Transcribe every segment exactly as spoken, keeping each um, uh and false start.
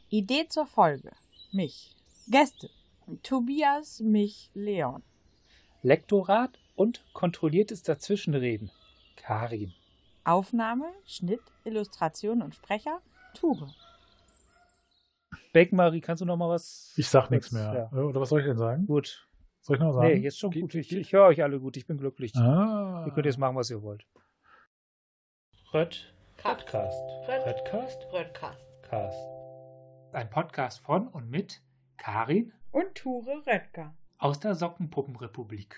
Idee zur Folge. Mich. Gäste. Tobias, mich, Leon. Lektorat und kontrolliertes Dazwischenreden. Karin. Aufnahme, Schnitt, Illustration und Sprecher. Tube. Beck-Marie, kannst du noch mal was? Ich sag nichts was, mehr. Ja. Oder was soll ich denn sagen? Gut. Soll ich noch sagen? Nee, jetzt schon gut. Ich, ich höre euch alle gut. Ich bin glücklich. Ah. Ihr könnt jetzt machen, was ihr wollt. Röd. Podcast. Rödcast. Rödcast. Cast. Ein Podcast von und mit Karin Und Ture Röttger. aus der Sockenpuppenrepublik.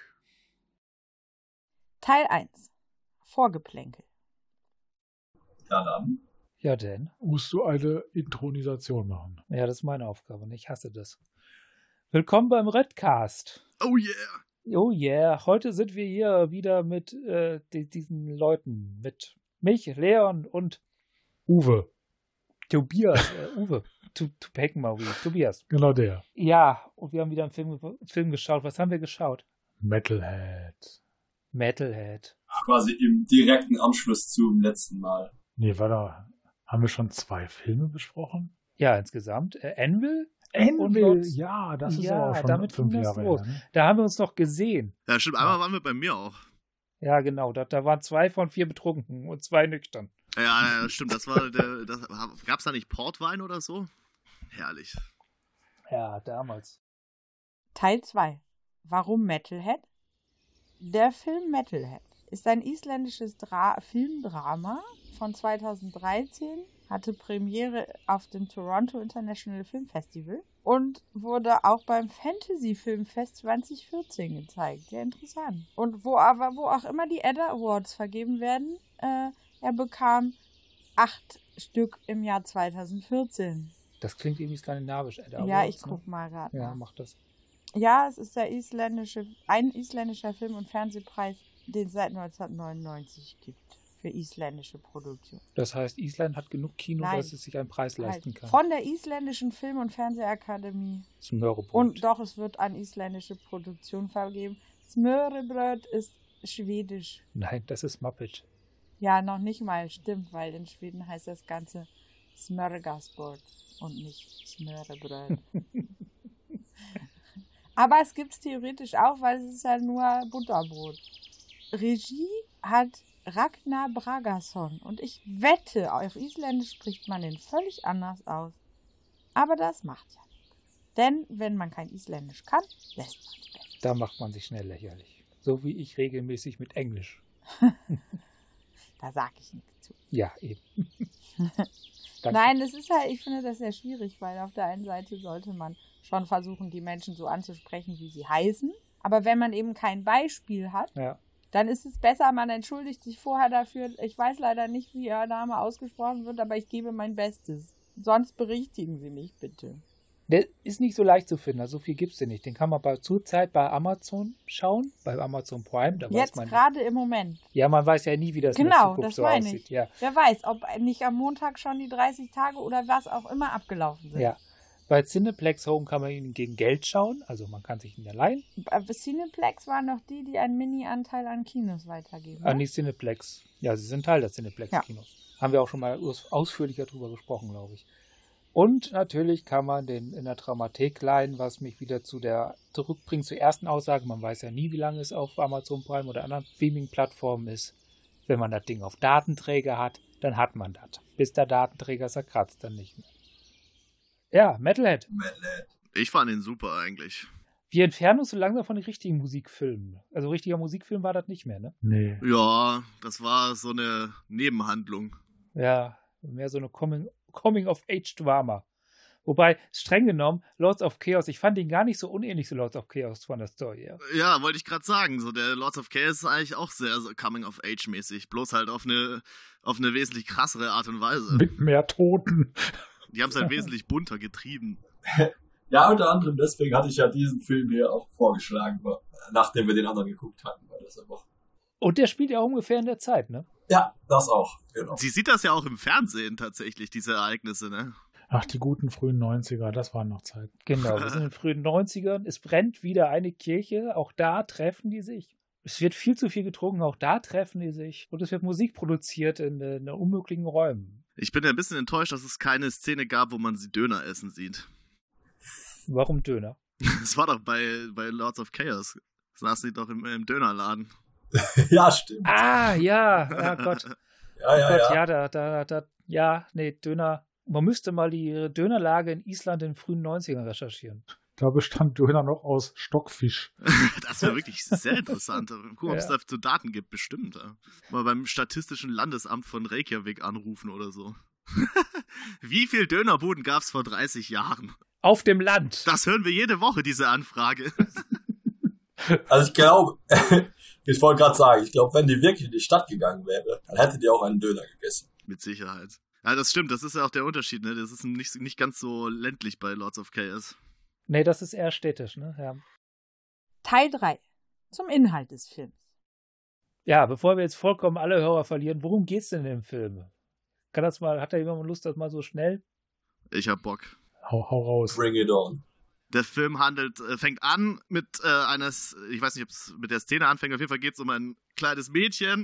Teil eins. Vorgeplänkel. Ja, dann. Ja, denn. Musst du eine Intronisation machen. Ja, das ist meine Aufgabe und ich hasse das. Willkommen beim Rödcast. Oh yeah. Oh yeah, heute sind wir hier wieder mit äh, die, diesen Leuten. Mit mich, Leon und Uwe. Tobias. Äh, Uwe. To, to Peckenmarie. Tobias. Genau der. Ja, und wir haben wieder einen Film, Film geschaut. Was haben wir geschaut? Metalhead. Metalhead. Quasi im direkten Anschluss zum letzten Mal. Nee, war da. Haben wir schon zwei Filme besprochen? Ja, insgesamt. Äh, Anvil? Anvil, ja, das ist ja, aber auch schon damit fünf ging das Jahre los. her. Ne? Da haben wir uns noch gesehen. Ja, stimmt. Einmal waren wir bei mir auch. Ja, genau. Da, da waren zwei von vier betrunken und zwei nüchtern. Ja, ja, stimmt. Das war der. Das, gab's da nicht Portwein oder so? Herrlich. Ja, damals. Teil zwei. Warum Metalhead? Der Film Metalhead ist ein isländisches Dra- Filmdrama von zweitausenddreizehn, hatte Premiere auf dem Toronto International Film Festival und wurde auch beim Fantasy Filmfest zwanzig vierzehn gezeigt. Sehr interessant. Und wo aber, wo auch immer die Edda Awards vergeben werden, äh, er bekam acht Stück im Jahr zweitausendvierzehn. Das klingt irgendwie skandinavisch, Edda. Ja, Awards, ich guck ne? mal gerade. Ja, mach das. Ja, es ist der isländische, ein isländischer Film- und Fernsehpreis, den es seit neunzehnhundertneunundneunzig gibt für isländische Produktion. Das heißt, Island hat genug Kino, Nein. dass es sich einen Preis leisten kann. Von der isländischen Film- und Fernsehakademie. Das ist ein Möhrebrot. Und doch, es wird an isländische Produktion vergeben. Smørrebrød ist schwedisch. Nein, das ist Muppet. Ja, noch nicht mal, stimmt, weil in Schweden heißt das Ganze Smörgåsbord und nicht Smørrebrød. Aber es gibt es theoretisch auch, weil es ist ja nur Butterbrot. Regie hat Ragnar Bragason und ich wette, auf Isländisch spricht man den völlig anders aus. Aber das macht ja nichts. Denn wenn man kein Isländisch kann, lässt man es weg. Da macht man sich schnell lächerlich. So wie ich regelmäßig mit Englisch. Da sage ich nichts zu. Ja, eben. Nein, das ist halt, ich finde das sehr schwierig, weil auf der einen Seite sollte man schon versuchen, die Menschen so anzusprechen, wie sie heißen. Aber wenn man eben kein Beispiel hat, Ja. dann ist es besser, man entschuldigt sich vorher dafür. Ich weiß leider nicht, wie Ihr Name ausgesprochen wird, aber ich gebe mein Bestes. Sonst berichtigen Sie mich bitte. Der ist nicht so leicht zu finden, also so viel gibt es nicht. Den kann man bei, zurzeit bei Amazon schauen, bei Amazon Prime. Da weiß Jetzt man, gerade im Moment. ja, man weiß ja nie, wie das Genau, in der Zukunft das so meine aussieht. ich. Ja. Wer weiß, ob nicht am Montag schon die dreißig Tage oder was auch immer abgelaufen sind. Ja. Bei Cineplex Home kann man ihn gegen Geld schauen, also man kann sich ihn ja leihen. Aber Cineplex waren noch die, die einen Mini-Anteil an Kinos weitergeben. An Ne? die Cineplex. Ja, sie sind Teil der Cineplex-Kinos. Haben wir auch schon mal aus- ausführlicher drüber gesprochen, glaube ich. Und natürlich kann man den in der Traumathek leihen, was mich wieder zu der zurückbringt zur ersten Aussage. Man weiß ja nie, wie lange es auf Amazon Prime oder anderen Streaming-Plattformen ist. Wenn man das Ding auf Datenträger hat, dann hat man das. Bis der Datenträger zerkratzt, dann nicht mehr. Ja, Metalhead. Metalhead. Ich fand ihn super eigentlich. Wir entfernen uns so langsam von den richtigen Musikfilmen. Also richtiger Musikfilm war das nicht mehr, ne? Nee. Ja, das war so eine Nebenhandlung. Ja, mehr so eine Coming, Coming-of-Age-Drama. Wobei, streng genommen, Lords of Chaos, ich fand ihn gar nicht so unähnlich zu Lords of Chaos von der Story her. Ja, wollte ich gerade sagen. So der Lords of Chaos ist eigentlich auch sehr so Coming-of-Age-mäßig. Bloß halt auf eine, auf eine wesentlich krassere Art und Weise. Mit mehr Toten. Die haben es halt wesentlich bunter getrieben. Ja, unter anderem deswegen hatte ich ja diesen Film hier auch vorgeschlagen, nachdem wir den anderen geguckt hatten. Weil das einfach Und der spielt ja auch ungefähr in der Zeit, ne? ja, das auch, genau. Sie sieht das ja auch im Fernsehen tatsächlich, diese Ereignisse, ne? Ach, die guten frühen neunziger, das waren noch Zeiten. Genau, wir sind in den frühen neunzigern. Es brennt wieder eine Kirche. Auch da treffen die sich. Es wird viel zu viel getrunken. Auch da treffen die sich. Und es wird Musik produziert in, in unmöglichen Räumen. Ich bin ja ein bisschen enttäuscht, dass es keine Szene gab, wo man sie Döner essen sieht. Warum Döner? Das war doch bei, bei Lords of Chaos. Saß sie doch im, im Dönerladen. Ja, stimmt. Ah, ja, ja Gott. Ja, ja, Gott, ja. ja, da, da, da, ja, nee, Döner. Man müsste mal die Dönerlage in Island in den frühen neunzigern recherchieren. Da bestand Döner noch aus Stockfisch. Das wäre wirklich sehr interessant. Guck, ob es Ja. dazu Daten gibt, bestimmt. Ja. Mal beim Statistischen Landesamt von Reykjavik anrufen oder so. Wie viel Dönerbuden gab es vor dreißig Jahren? Auf dem Land. Das hören wir jede Woche, diese Anfrage. Also ich glaube, ich wollte gerade sagen, ich glaube, wenn die wirklich in die Stadt gegangen wäre, dann hätte die auch einen Döner gegessen. Mit Sicherheit. Ja, das stimmt, das ist ja auch der Unterschied, ne? Das ist nicht, nicht ganz so ländlich bei Lords of Chaos. Nee, das ist eher städtisch, ne? Ja. Teil drei. Zum Inhalt des Films. Ja, bevor wir jetzt vollkommen alle Hörer verlieren, worum geht's denn in dem Film? Kann das mal, hat da jemand Lust, das mal so schnell? Ich hab Bock. Hau, hau raus. Bring it on. Der Film handelt, äh, fängt an mit äh, eines, ich weiß nicht, ob es mit der Szene anfängt, auf jeden Fall geht es um ein kleines Mädchen,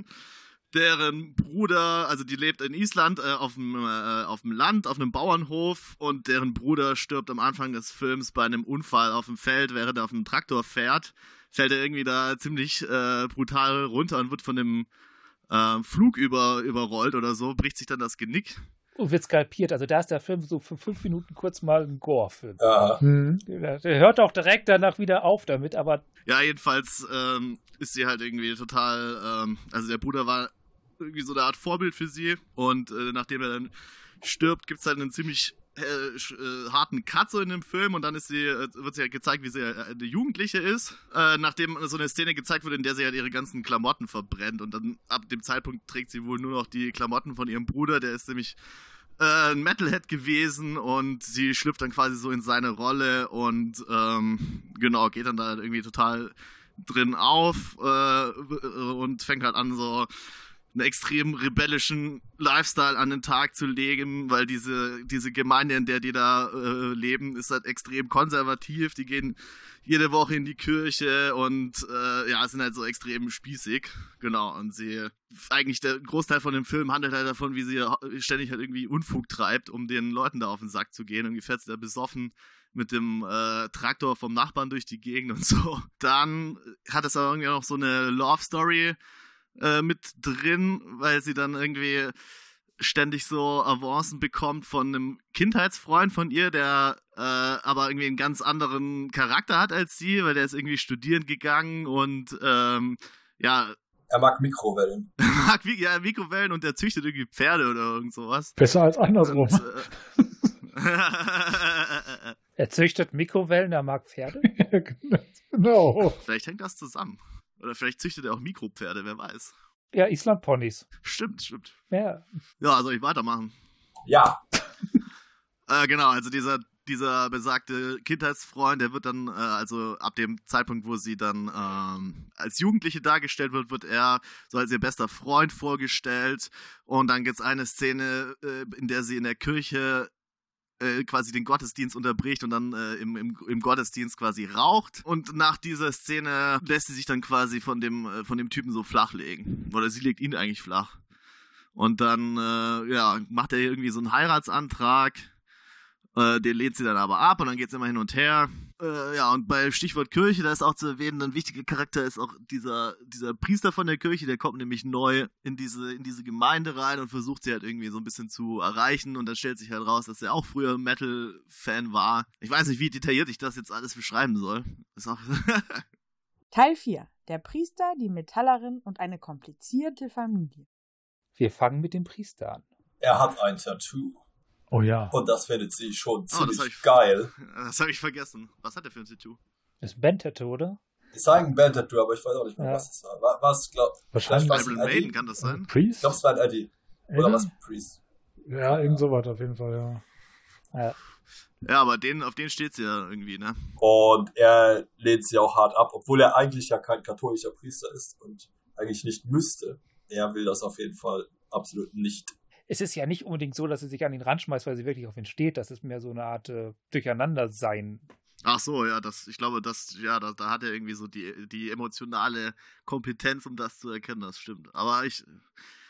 deren Bruder, also die lebt in Island äh, auf dem äh, auf dem Land, auf einem Bauernhof und deren Bruder stirbt am Anfang des Films bei einem Unfall auf dem Feld, während er auf einem Traktor fährt, fällt er irgendwie da ziemlich äh, brutal runter und wird von dem äh, Flug über, überrollt oder so, bricht sich dann das Genick. Und wird skalpiert. Also da ist der Film so für fünf Minuten kurz mal ein Gore-Film. Ja. Hm. Der, der hört auch direkt danach wieder auf damit, aber Ja, jedenfalls ähm, ist sie halt irgendwie total, ähm, also der Bruder war irgendwie so eine Art Vorbild für sie und äh, nachdem er dann stirbt, gibt es halt einen ziemlich äh, sch- äh, harten Cut so in dem Film und dann ist sie, äh, wird sie halt gezeigt, wie sie äh, eine Jugendliche ist, äh, nachdem so eine Szene gezeigt wurde, in der sie halt ihre ganzen Klamotten verbrennt und dann ab dem Zeitpunkt trägt sie wohl nur noch die Klamotten von ihrem Bruder, der ist nämlich äh, ein Metalhead gewesen und sie schlüpft dann quasi so in seine Rolle und ähm, genau, geht dann da halt irgendwie total drin auf äh, und fängt halt an so einen extrem rebellischen Lifestyle an den Tag zu legen, weil diese, diese Gemeinde, in der die da äh, leben, ist halt extrem konservativ. Die gehen jede Woche in die Kirche und äh, ja, sind halt so extrem spießig. Genau, und sie, eigentlich der Großteil von dem Film handelt halt davon, wie sie ständig halt irgendwie Unfug treibt, um den Leuten da auf den Sack zu gehen. Irgendwie fährt sie da besoffen mit dem äh, Traktor vom Nachbarn durch die Gegend und so. Dann hat es aber irgendwie noch so eine Love-Story äh, mit drin, weil sie dann irgendwie ständig so Avancen bekommt von einem Kindheitsfreund von ihr, der äh, aber irgendwie einen ganz anderen Charakter hat als sie, weil der ist irgendwie studieren gegangen und ähm, ja, Er mag Mikrowellen. mag wie, ja, Mikrowellen und der züchtet irgendwie Pferde oder irgend sowas. Besser als andersrum. Und, äh, er züchtet Mikrowellen, er mag Pferde. Genau. vielleicht hängt das zusammen. Oder vielleicht züchtet er auch Mikropferde, wer weiß. Ja, Island-Ponys. Stimmt, stimmt. Ja. Ja, soll ich weitermachen? Ja. Äh, genau, also dieser, dieser besagte Kindheitsfreund, der wird dann, äh, also ab dem Zeitpunkt, wo sie dann ähm, als Jugendliche dargestellt wird, wird er so als ihr bester Freund vorgestellt. Und dann gibt's eine Szene, äh, in der sie in der Kirche äh, quasi den Gottesdienst unterbricht und dann äh, im, im, im Gottesdienst quasi raucht. Und nach dieser Szene lässt sie sich dann quasi von dem, äh, von dem Typen so flachlegen. Oder sie legt ihn eigentlich flach. Und dann, äh, ja, macht er irgendwie so einen Heiratsantrag. Äh, den lehnt sie dann aber ab und dann geht's immer hin und her. Äh, ja, und bei Stichwort Kirche, da ist auch zu erwähnen, ein wichtiger Charakter ist auch dieser, dieser Priester von der Kirche, der kommt nämlich neu in diese, in diese Gemeinde rein und versucht sie halt irgendwie so ein bisschen zu erreichen und dann stellt sich halt raus, dass er auch früher Metal-Fan war. Ich weiß nicht, wie detailliert ich das jetzt alles beschreiben soll. Ist auch Teil vier. Der Priester, die Metallerin und eine komplizierte Familie. Wir fangen mit dem Priester an. Er hat ein Tattoo. Oh ja. Und das findet sie schon das ziemlich hab ich- geil. Das habe ich vergessen. Was hat der für ein Tattoo? Das ist ein Band-Tattoo, oder? Ich sage ein Band-Tattoo, aber ich weiß auch nicht mehr, Ja. was es war. Wa- Was, glaub, Wahrscheinlich vielleicht Iron was Maiden, Eddie? kann das sein? Ich Priest? glaube, es war ein Eddie. Oder was? Priest. Ja, irgend sowas auf jeden Fall, ja. Ja. Ja, aber den, auf den steht sie ja irgendwie, ne? Und er lehnt sie auch hart ab, obwohl er eigentlich ja kein katholischer Priester ist und eigentlich nicht müsste. Er will das auf jeden Fall absolut nicht. Es ist ja nicht unbedingt so, dass sie sich an ihn ranschmeißt, weil sie wirklich auf ihn steht. Das ist mehr so eine Art äh, Durcheinandersein. Ach so, ja, das, ich glaube, das, ja, da, da hat er irgendwie so die, die emotionale Kompetenz, um das zu erkennen, das stimmt. Aber ich,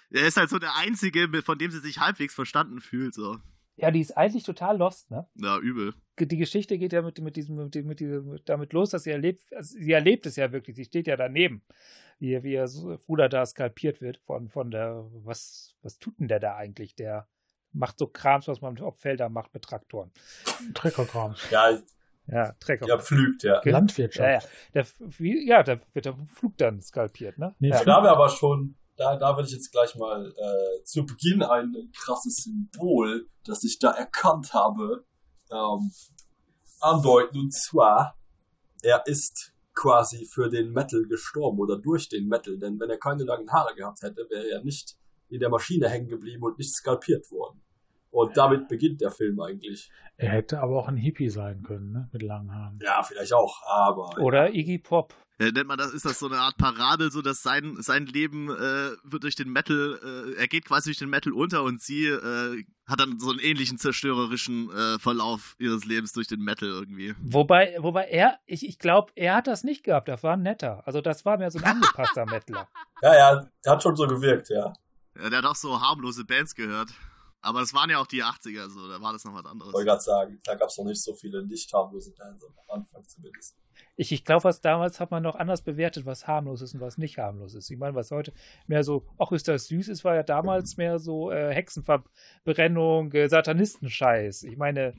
Er ist halt so der Einzige, von dem sie sich halbwegs verstanden fühlt, so. Ja, die ist eigentlich total lost, ne? Ja, übel. Die Geschichte geht ja mit, mit diesem, mit, mit diesem, damit los, dass sie erlebt, also sie erlebt es ja wirklich, sie steht ja daneben, wie, wie ihr Bruder da skalpiert wird von, von der, was, was tut denn der da eigentlich? Der macht so Krams, was man auf Feldern macht mit Traktoren. Treckerkrams. Ja, Ja, Trecker. ja, pflügt, ja. Ge- Landwirtschaft. Ja, ja. Der, wie, ja, da wird der Flug dann skalpiert, ne? Nee, ja. Da haben wir aber schon, da, da würde ich jetzt gleich mal äh, zu Beginn ein krasses Symbol, das ich da erkannt habe, ähm, andeuten. Und zwar, er ist quasi für den Metal gestorben oder durch den Metal, denn wenn er keine langen Haare gehabt hätte, wäre er nicht in der Maschine hängen geblieben und nicht skalpiert worden. Und damit beginnt der Film eigentlich. Er hätte aber auch ein Hippie sein können, ne? Mit langen Haaren. Ja, vielleicht auch, aber... Oder Iggy Pop. Ja, nennt man das, ist das so eine Art Parabel, so dass sein, sein Leben äh, wird durch den Metal, äh, er geht quasi durch den Metal unter und sie äh, hat dann so einen ähnlichen zerstörerischen äh, Verlauf ihres Lebens durch den Metal irgendwie. Wobei, wobei er, ich, ich glaube, er hat das nicht gehabt, das war ein netter. Also das war mehr so ein angepasster Metaler. Ja, ja, er hat schon so gewirkt, ja. Ja, der hat auch so harmlose Bands gehört. Aber das waren ja auch die achtziger, so, da war das noch was anderes. Ich wollte gerade sagen, da gab es noch nicht so viele nicht harmlose Bands, am Anfang zumindest. Ich, ich glaube, was damals hat man noch anders bewertet, was harmlos ist und was nicht harmlos ist. Ich meine, was heute mehr so, ach, ist das süß ist, war ja damals mehr so äh, Hexenverbrennung, äh, Satanistenscheiß. Ich meine,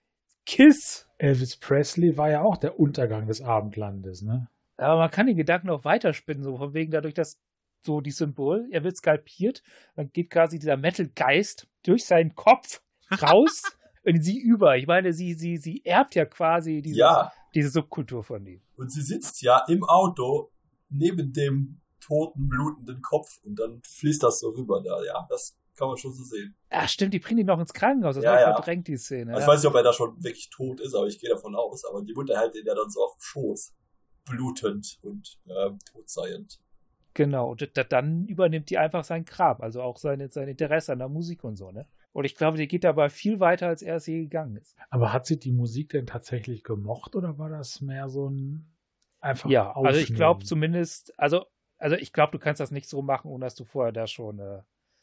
Kiss. Elvis Presley war ja auch der Untergang des Abendlandes, ne? Aber man kann den Gedanken auch weiterspinnen, so von wegen dadurch, dass so die Symbol, er wird skalpiert, dann geht quasi dieser Metal-Geist durch seinen Kopf raus in sie über. Ich meine, sie, sie, sie erbt ja quasi diese, Ja. diese Subkultur von ihm. Und sie sitzt ja im Auto neben dem toten, blutenden Kopf und dann fließt das so rüber da, ja. Das kann man schon so sehen. Ach stimmt, die bringen ihn noch ins Krankenhaus. Das Ja, war ja. verdrängt, die Szene. Also ja. ich weiß nicht, ob er da schon wirklich tot ist, aber ich gehe davon aus. Aber die Mutter hält ihn ja dann so auf dem Schoß, blutend und ähm, todseiend. Genau, und da, dann übernimmt die einfach sein Grab, also auch seine, sein Interesse an der Musik und so, ne? Und ich glaube, die geht dabei viel weiter, als er es je gegangen ist. Aber hat sie die Musik denn tatsächlich gemocht oder war das mehr so ein einfach Ja, also ich Aufnehmen? glaube zumindest, also, also ich glaube, du kannst das nicht so machen, ohne dass du vorher da schon, äh,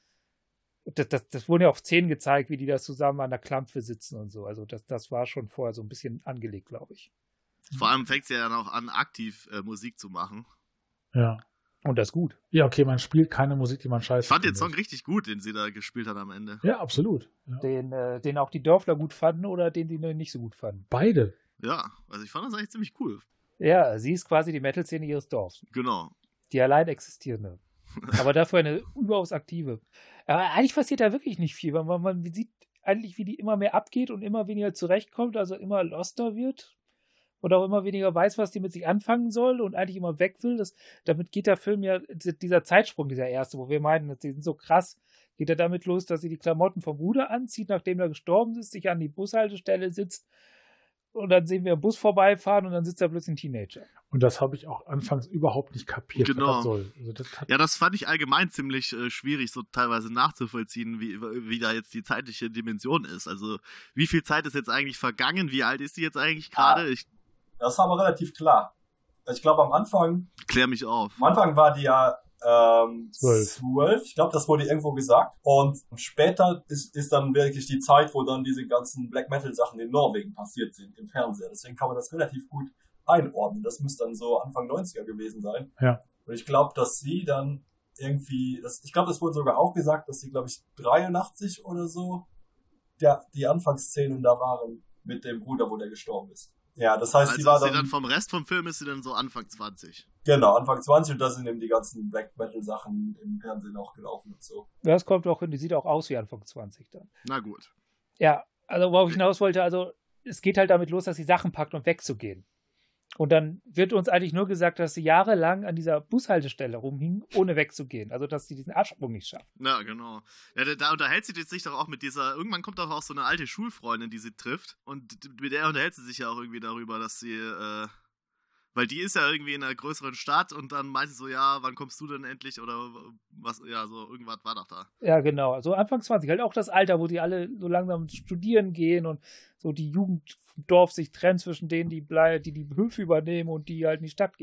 das, das, das wurde ja auf Szenen gezeigt, wie die da zusammen an der Klampfe sitzen und so. Also das, das war schon vorher so ein bisschen angelegt, glaube ich. Vor allem fängt sie ja dann auch an, aktiv äh, Musik zu machen. Ja. Und das ist gut. Ja, okay, man spielt keine Musik, die man scheiße Ich fand den findet. Song richtig gut, den sie da gespielt hat am Ende. Ja, absolut. Ja. Den, äh, den auch die Dörfler gut fanden oder den die nicht so gut fanden. Beide. Ja, also ich fand das eigentlich ziemlich cool. Ja, sie ist quasi die Metal-Szene ihres Dorfs. Genau. Die allein existierende. Aber dafür eine überaus aktive. Aber eigentlich passiert da wirklich nicht viel, weil man, man sieht eigentlich, wie die immer mehr abgeht und immer weniger zurechtkommt, also immer loster wird und auch immer weniger weiß, was die mit sich anfangen soll und eigentlich immer weg will. Das, damit geht der Film ja, dieser Zeitsprung, dieser erste, wo wir meinen, die sind so krass, geht er damit los, dass sie die Klamotten vom Bruder anzieht, nachdem er gestorben ist, sich an die Bushaltestelle sitzt und dann sehen wir einen Bus vorbeifahren und dann sitzt da plötzlich ein Teenager. Und das habe ich auch anfangs überhaupt nicht kapiert, Genau. was das soll. Also das hat Ja, das fand ich allgemein ziemlich äh, schwierig, so teilweise nachzuvollziehen, wie, wie da jetzt die zeitliche Dimension ist. Also, wie viel Zeit ist jetzt eigentlich vergangen? Wie alt ist sie jetzt eigentlich gerade? Ah. Ich Das war aber relativ klar. Ich glaube, am Anfang, klär mich auf. am Anfang war die ja ähm, Zwölf. zwölf. Ich glaube, das wurde irgendwo gesagt. Und später ist, ist dann wirklich die Zeit, wo dann diese ganzen Black Metal Sachen in Norwegen passiert sind, im Fernsehen. Deswegen kann man das relativ gut einordnen. Das müsste dann so Anfang neunziger gewesen sein. Ja. Und ich glaube, dass sie dann irgendwie, das, ich glaube, das wurde sogar auch gesagt, dass sie, glaube ich, dreiundachtzig oder so, der, die Anfangsszenen da waren mit dem Bruder, wo der gestorben ist. Ja, das heißt, Also sie war ist sie dann, dann vom Rest vom Film ist sie dann so Anfang zwanzig. genau, Anfang zwanzig und da sind eben die ganzen Black Metal Sachen im Fernsehen auch gelaufen und so. Das kommt auch hin, die sieht auch aus wie Anfang zwanzig dann. Na gut. Ja, also worauf ich hinaus wollte, also es geht halt damit los, dass sie Sachen packt, um wegzugehen. Und dann wird uns eigentlich nur gesagt, dass sie jahrelang an dieser Bushaltestelle rumhing, ohne wegzugehen. Also, dass sie diesen Absprung nicht schafft. Ja, genau. Ja, da, da unterhält sie sich doch auch mit dieser, irgendwann kommt doch auch so eine alte Schulfreundin, die sie trifft. Und mit der unterhält sie sich ja auch irgendwie darüber, dass sie, äh, weil die ist ja irgendwie in einer größeren Stadt und dann meint sie so, ja, wann kommst du denn endlich oder was, ja, so irgendwas war doch da. Ja, genau. Also Anfang zwanzig, halt auch das Alter, wo die alle so langsam studieren gehen und so die Jugend vom Dorf sich trennt zwischen denen, die, blei- die die Höfe übernehmen und die halt in die Stadt gehen.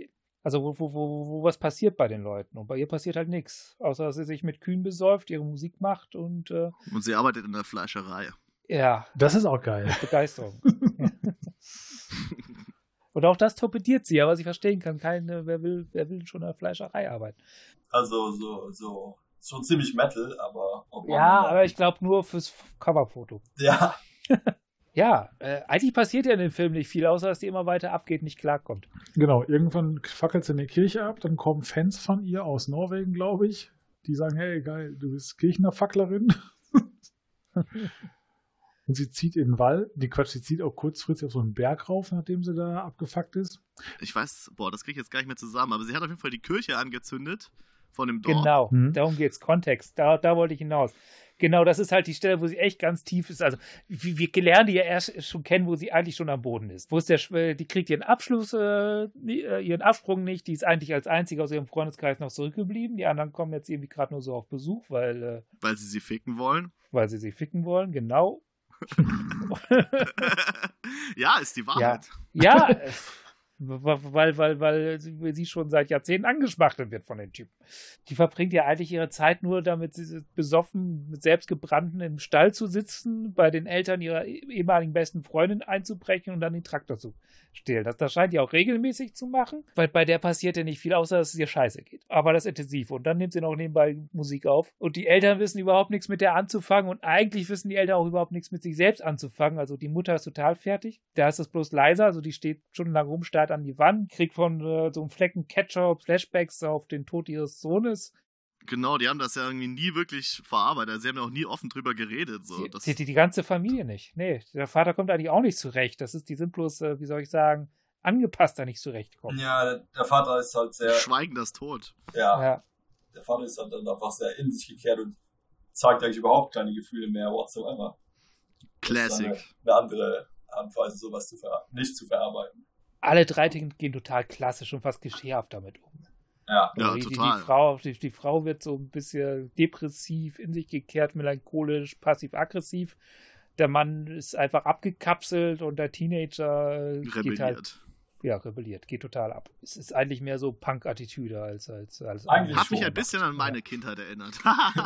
Also wo, wo, wo, wo was passiert bei den Leuten. Und bei ihr passiert halt nichts. Außer dass sie sich mit Kühen besäuft, ihre Musik macht und äh, Und sie arbeitet in der Fleischerei. ja. Das ist auch geil. Begeisterung. Und auch das torpediert sie, aber sie verstehen kann, keine, wer will, wer will schon in der Fleischerei arbeiten. Also so, so, schon ziemlich Metal, aber... ob man- Ja, aber ich glaube nur fürs Coverfoto. Ja, Ja, äh, eigentlich passiert ja in dem Film nicht viel, außer dass die immer weiter abgeht, nicht klarkommt. Genau, irgendwann fackelt sie eine Kirche ab, dann kommen Fans von ihr aus Norwegen, glaube ich. Die sagen, hey, geil, du bist Kirchenerfacklerin. Und sie zieht in den Wald, die Quatsch, sie zieht auch kurzfristig auf so einen Berg rauf, nachdem sie da abgefuckt ist. Ich weiß, boah, das kriege ich jetzt gar nicht mehr zusammen, aber sie hat auf jeden Fall die Kirche angezündet von dem Dorf. Genau, Mhm. darum geht's. Kontext, da, da wollte ich hinaus. Genau, das ist halt die Stelle, wo sie echt ganz tief ist. Also, wir, wir lernen die ja erst schon kennen, wo sie eigentlich schon am Boden ist. Wo ist der, Sch- die kriegt ihren Abschluss, äh, ihren Absprung nicht. Die ist eigentlich als einzige aus ihrem Freundeskreis noch zurückgeblieben. Die anderen kommen jetzt irgendwie gerade nur so auf Besuch, weil, äh, Weil sie sie ficken wollen. weil sie sie ficken wollen, genau. Ja, ist die Wahrheit. Ja, äh, weil, weil, weil sie schon seit Jahrzehnten angespachtelt wird von den Typen. Die verbringt ja eigentlich ihre Zeit nur damit, sie besoffen, mit selbstgebrannten im Stall zu sitzen, bei den Eltern ihrer ehemaligen besten Freundin einzubrechen und dann den Traktor zu stehlen. Das, das scheint die auch regelmäßig zu machen, weil bei der passiert ja nicht viel, außer dass es ihr scheiße geht. Aber das intensiv. Und dann nimmt sie noch nebenbei Musik auf. Und die Eltern wissen überhaupt nichts mit der anzufangen und eigentlich wissen die Eltern auch überhaupt nichts mit sich selbst anzufangen. Also die Mutter ist total fertig. Da ist es bloß leiser, also die steht stundenlang rum, starrt an die Wand, kriegt von äh, so einem Flecken Ketchup Flashbacks auf den Tod ihres Sohnes. Genau, die haben das ja irgendwie nie wirklich verarbeitet. Sie haben ja auch nie offen drüber geredet. So. Die, Das, die, die ganze Familie nicht. Nee, der Vater kommt eigentlich auch nicht zurecht. Das ist, die sind bloß, äh, wie soll ich sagen, angepasst, da nicht zurechtkommen. ja, der Vater ist halt sehr, Schweigen das Tod. ja, Ja. der Vater ist halt dann einfach sehr in sich gekehrt und zeigt eigentlich überhaupt keine Gefühle mehr whatsoever. Classic. Das ist eine, eine andere Art und Weise, sowas zu ver nicht zu verarbeiten. Alle drei gehen total klassisch und fast klischeehaft damit um. Ja, Ja, die, die, total. Die Frau, die, die Frau wird so ein bisschen depressiv, in sich gekehrt, melancholisch, passiv-aggressiv. Der Mann ist einfach abgekapselt und der Teenager geht Rebelliert. halt, ja, rebelliert, geht total ab. Es ist eigentlich mehr so Punk-Attitüde als, als, als Eigentlich Hat mich schon. ein bisschen an meine Kindheit erinnert.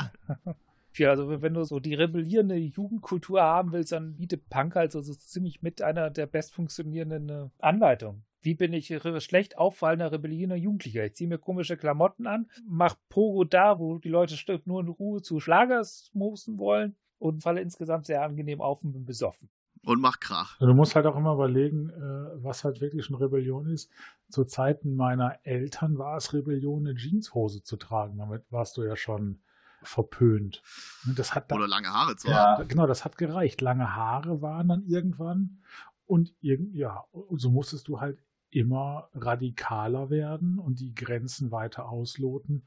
Ja, also wenn du so die rebellierende Jugendkultur haben willst, dann bietet Punk halt so, so ziemlich mit einer der best funktionierenden äh, Anleitungen. Wie bin ich re- schlecht auffallender, rebellierender Jugendlicher? Ich ziehe mir komische Klamotten an, mach Pogo da, wo die Leute nur in Ruhe zu Schlagers musen wollen und falle insgesamt sehr angenehm auf und bin besoffen. Und macht Krach. Du musst halt auch immer überlegen, äh, was halt wirklich eine Rebellion ist. Zu Zeiten meiner Eltern war es Rebellion, eine Jeanshose zu tragen. Damit warst du ja schon verpönt. Und Das hat da, Oder lange Haare zu Ja. haben. genau, das hat gereicht. Lange Haare waren dann irgendwann und irgend, ja, und so musstest du halt immer radikaler werden und die Grenzen weiter ausloten,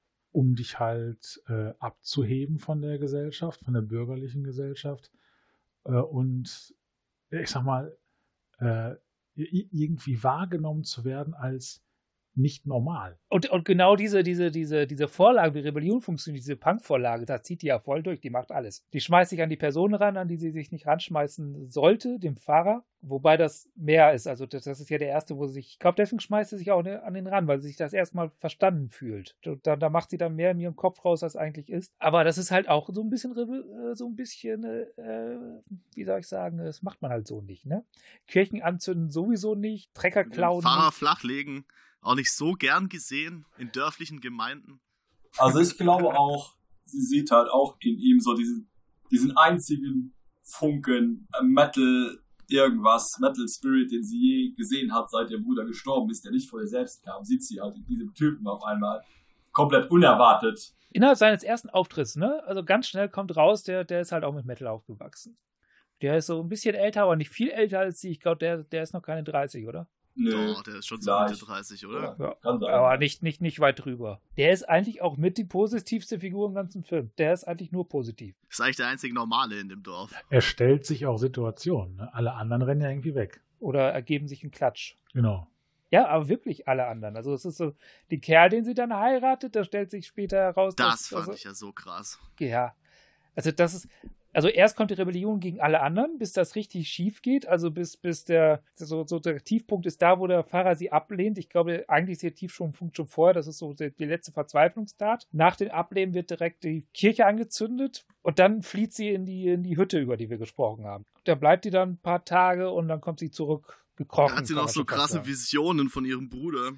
um dich halt äh, abzuheben von der Gesellschaft, von der bürgerlichen Gesellschaft äh, und ich sag mal, äh, i- irgendwie wahrgenommen zu werden als nicht normal. Und, und genau diese, diese, diese, diese Vorlage, wie Rebellion funktioniert, diese Punk-Vorlage, das zieht die ja voll durch, die macht alles. Die schmeißt sich an die Person ran, an die sie sich nicht ranschmeißen sollte, dem Fahrer, wobei das mehr ist. Also das, das ist ja der erste, wo sie sich, ich glaube, deswegen schmeißt sie sich auch ne, an den ran, weil sie sich das erstmal verstanden fühlt. Und da, da macht sie dann mehr in ihrem Kopf raus, als eigentlich ist. Aber das ist halt auch so ein bisschen, Rebe- äh, so ein bisschen, äh, wie soll ich sagen, das macht man halt so nicht, ne? Kirchen anzünden sowieso nicht, Trecker klauen Fahrer nicht. flachlegen. Auch nicht so gern gesehen in dörflichen Gemeinden. Also ich glaube auch, sie sieht halt auch in ihm so diesen, diesen einzigen Funken äh, Metal irgendwas, Metal Spirit, den sie je gesehen hat, seit ihr Bruder gestorben ist, der nicht vor ihr selbst kam, sieht sie halt in diesem Typen auf einmal komplett unerwartet. Innerhalb seines ersten Auftritts, ne? Also ganz schnell kommt raus, der, der ist halt auch mit Metal aufgewachsen. Der ist so ein bisschen älter, aber nicht viel älter als sie. Ich glaube, der, der ist noch keine dreißig, oder? Nö, Doch, der ist schon so vielleicht. Mitte dreißig, oder? Ja. Kann sein. Aber nicht, nicht, nicht weit drüber. Der ist eigentlich auch mit die positivste Figur im ganzen Film. Der ist eigentlich nur positiv. Ist eigentlich der einzige Normale in dem Dorf. Er stellt sich auch Situationen. Ne? Alle anderen rennen ja irgendwie weg. Oder ergeben sich einen Klatsch. Genau. Ja, aber wirklich alle anderen. Also es ist so, den Kerl, den sie dann heiratet, da stellt sich später heraus, Das dass... fand also, ich ja so krass. Ja. Also das ist, Also erst kommt die Rebellion gegen alle anderen, bis das richtig schief geht. Also bis, bis der, so, so der Tiefpunkt ist da, wo der Pfarrer sie ablehnt. Ich glaube, eigentlich ist der Tiefpunkt schon vorher. Das ist so die, die letzte Verzweiflungstat. Nach dem Ablehnen wird direkt die Kirche angezündet. Und dann flieht sie in die, in die Hütte, über die wir gesprochen haben. Da bleibt die dann ein paar Tage und dann kommt sie zurück gekrochen. Da hat sie noch so krasse Visionen von ihrem Bruder.